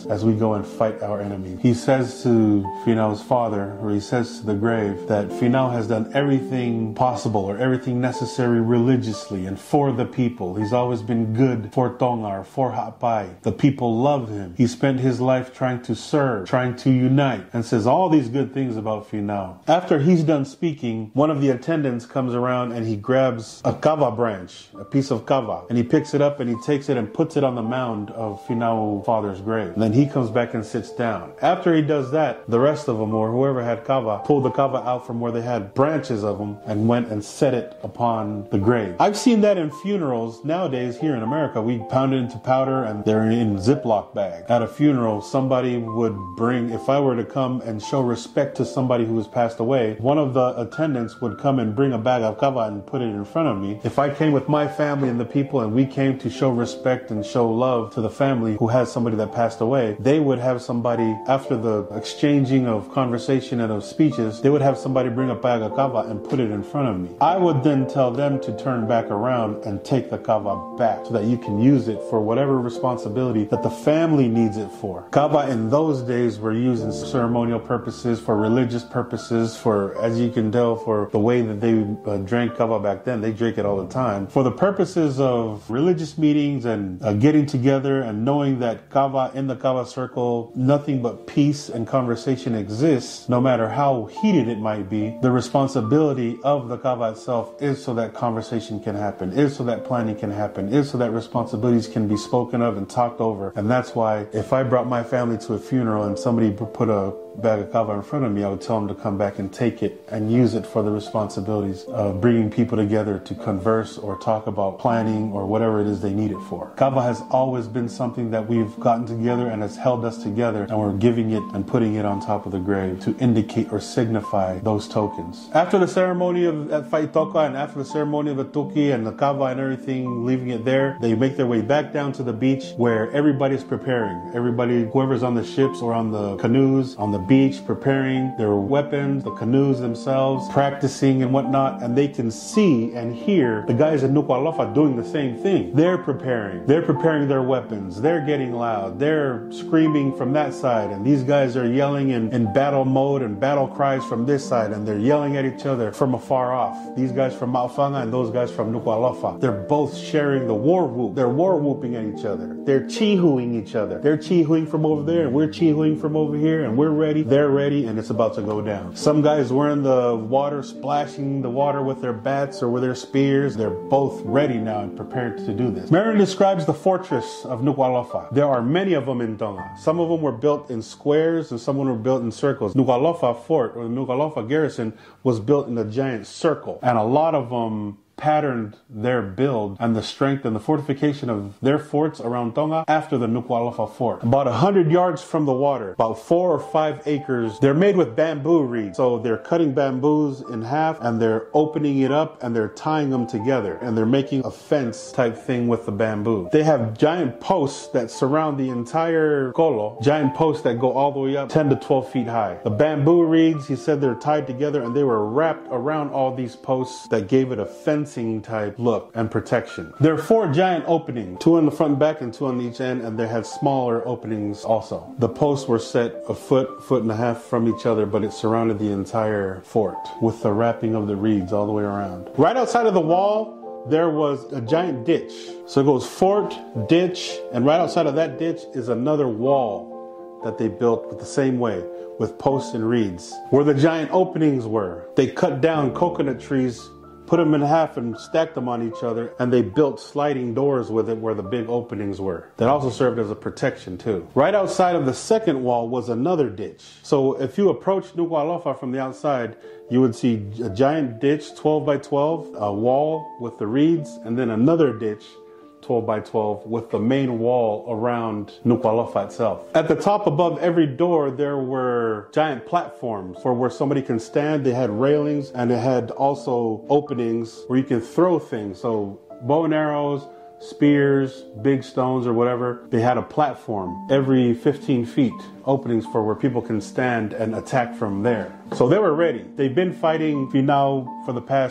go and fight our enemy. He says to Finao's father, or he says to the grave, that Finao has done everything possible or everything necessary religiously and for the people. He's always been good for Tonga or for Ha'apai. The people love him. He spent his life trying to serve, trying to unite, and says all these good things about Finao. After he's done speaking, one of the attendants comes around and he grabs a kava branch, a piece of kava, and he picks it up and he takes it and puts it on the mound of Finao's father's grave. And then he comes back and sits down. After he does that, the rest of them, or whoever had kava, pulled the kava out from where they had branches of them and went and set it upon the grave. I've seen that in funerals nowadays here in America. We pound it into powder and they're in Ziploc bags. At a funeral, somebody would bring, if I were to come and show respect to somebody who has passed away, one of the attendants would come and bring a bag of kava and put it in front of me. If I came with my family and the people and we came to show respect and show love to the family who has somebody that passed away, they would have somebody, after the exchanging of conversation and of speeches, they would have somebody bring a bag of kava and put it in front of me. I would then tell them to turn back around and take the kava back so that you can use it for whatever responsibility that the family needs it for. Kava in those days were used in ceremonial purposes, for religious purposes, for, as you can tell, for the way that they uh, drank kava back then. They drink it all the time. For the purposes of religious meetings and uh, getting together and knowing that kava, in the kava circle, nothing but peace and conversation exists, no matter how heated it might be. The responsibility of the kava itself is so that conversation can happen, is so that planning can happen, is so that responsibilities can be spoken of and talked over. And that's why if I brought my family to a funeral and somebody put a bag of kava in front of me, I would tell them to come back and take it and use it for the responsibilities of bringing people together to converse or talk about planning or whatever it is they need it for. Kava has always been something that we've gotten together and has held us together, and we're giving it and putting it on top of the grave to indicate or signify those tokens. After the ceremony of at Faitoka and after the ceremony of the Tuki and the kava and everything, leaving it there, they make their way back down to the beach where everybody's preparing. Everybody, whoever's on the ships or on the canoes, on the beach, preparing their weapons, the canoes themselves, practicing and whatnot, and they can see and hear the guys at Nuku'alofa doing the same thing. They're preparing. They're preparing their weapons. They're getting loud. They're screaming from that side, and these guys are yelling in, in battle mode and battle cries from this side, and they're yelling at each other from afar off. These guys from Maufanga and those guys from Nuku'alofa. They're both sharing the war whoop. They're war whooping at each other. They're chi-hooing each other. They're chi-hooing from over there, and we're chi-hooing from over here, and we're ready. They're ready, and it's about to go down. Some guys were in the water, splashing the water with their bats or with their spears. They're both ready now and prepared to do this. Merrin describes the fortress of Nuku'alofa. There are many of them in Tonga. Some of them were built in squares and some of them were built in circles. Nuku'alofa Fort, or the Nuku'alofa Garrison, was built in a giant circle, and a lot of them patterned their build and the strength and the fortification of their forts around Tonga after the Nuku'alofa Fort. About a hundred yards from the water, about four or five acres, they're made with bamboo reeds. So they're cutting bamboos in half and they're opening it up and they're tying them together and they're making a fence type thing with the bamboo. They have giant posts that surround the entire kolo, giant posts that go all the way up ten to twelve feet high. The bamboo reeds, he said, they're tied together and they were wrapped around all these posts that gave it a fence type look and protection. There are four giant openings, two on the front and back and two on each end, and they had smaller openings also. The posts were set a foot, foot and a half from each other, but it surrounded the entire fort with the wrapping of the reeds all the way around. Right outside of the wall, there was a giant ditch. So it goes fort, ditch, and right outside of that ditch is another wall that they built with the same way, with posts and reeds. Where the giant openings were, they cut down coconut trees, put them in half and stacked them on each other, and they built sliding doors with it where the big openings were. That also served as a protection too. Right outside of the second wall was another ditch. So if you approach Nuku'alofa from the outside, you would see a giant ditch, twelve by twelve, a wall with the reeds, and then another ditch, twelve by twelve, with the main wall around Nuku'alofa itself. At the top above every door, there were giant platforms for where somebody can stand. They had railings and it had also openings where you can throw things. So bow and arrows, spears, big stones or whatever. They had a platform every fifteen feet, openings for where people can stand and attack from there. So they were ready. They've been fighting Finao for the past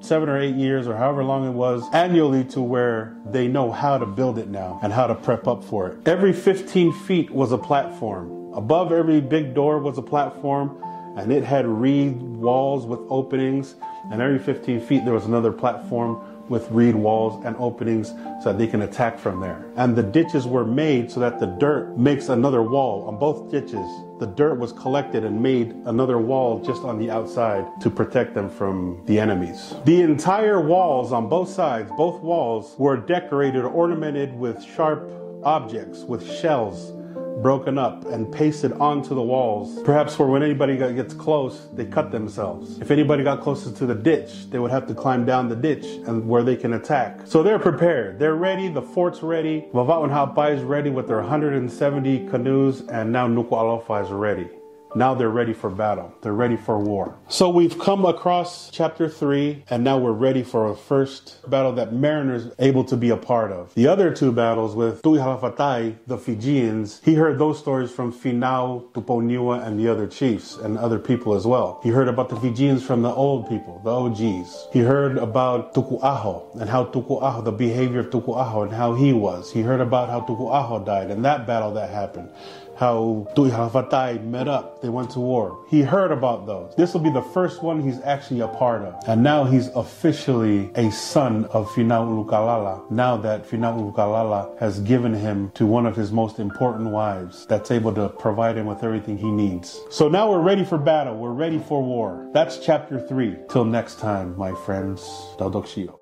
seven or eight years or however long it was annually to where they know how to build it now and how to prep up for it. Every fifteen feet was a platform. Above every big door was a platform, and it had reed walls with openings, and every fifteen feet there was another platform with reed walls and openings so that they can attack from there. And the ditches were made so that the dirt makes another wall on both ditches. The dirt was collected and made another wall just on the outside to protect them from the enemies. The entire walls on both sides, both walls, were decorated, ornamented with sharp objects, with shells broken up and pasted onto the walls. Perhaps for when anybody gets close, they cut themselves. If anybody got closer to the ditch, they would have to climb down the ditch and where they can attack. So they're prepared. They're ready. The fort's ready. Wawa'u Ha'apai is ready with their one hundred seventy canoes, and now Nuku'alofa is ready. Now they're ready for battle. They're ready for war. So we've come across chapter three, and now we're ready for a first battle that Mariner's able to be a part of. The other two battles with Tui Halafatai, the Fijians, he heard those stories from Finau, Tuponiua, and the other chiefs and other people as well. He heard about the Fijians from the old people, the O Gs. He heard about Tuku'aho and how Tuku'aho, the behavior of Tuku'aho and how he was. He heard about how Tuku'aho died and that battle that happened. How Tui Halafatai met up, they went to war. He heard about those. This will be the first one he's actually a part of. And now he's officially a son of Finau Ukalala, now that Finau Ukalala has given him to one of his most important wives that's able to provide him with everything he needs. So now we're ready for battle. We're ready for war. That's chapter three. Till next time, my friends. Daudokshio.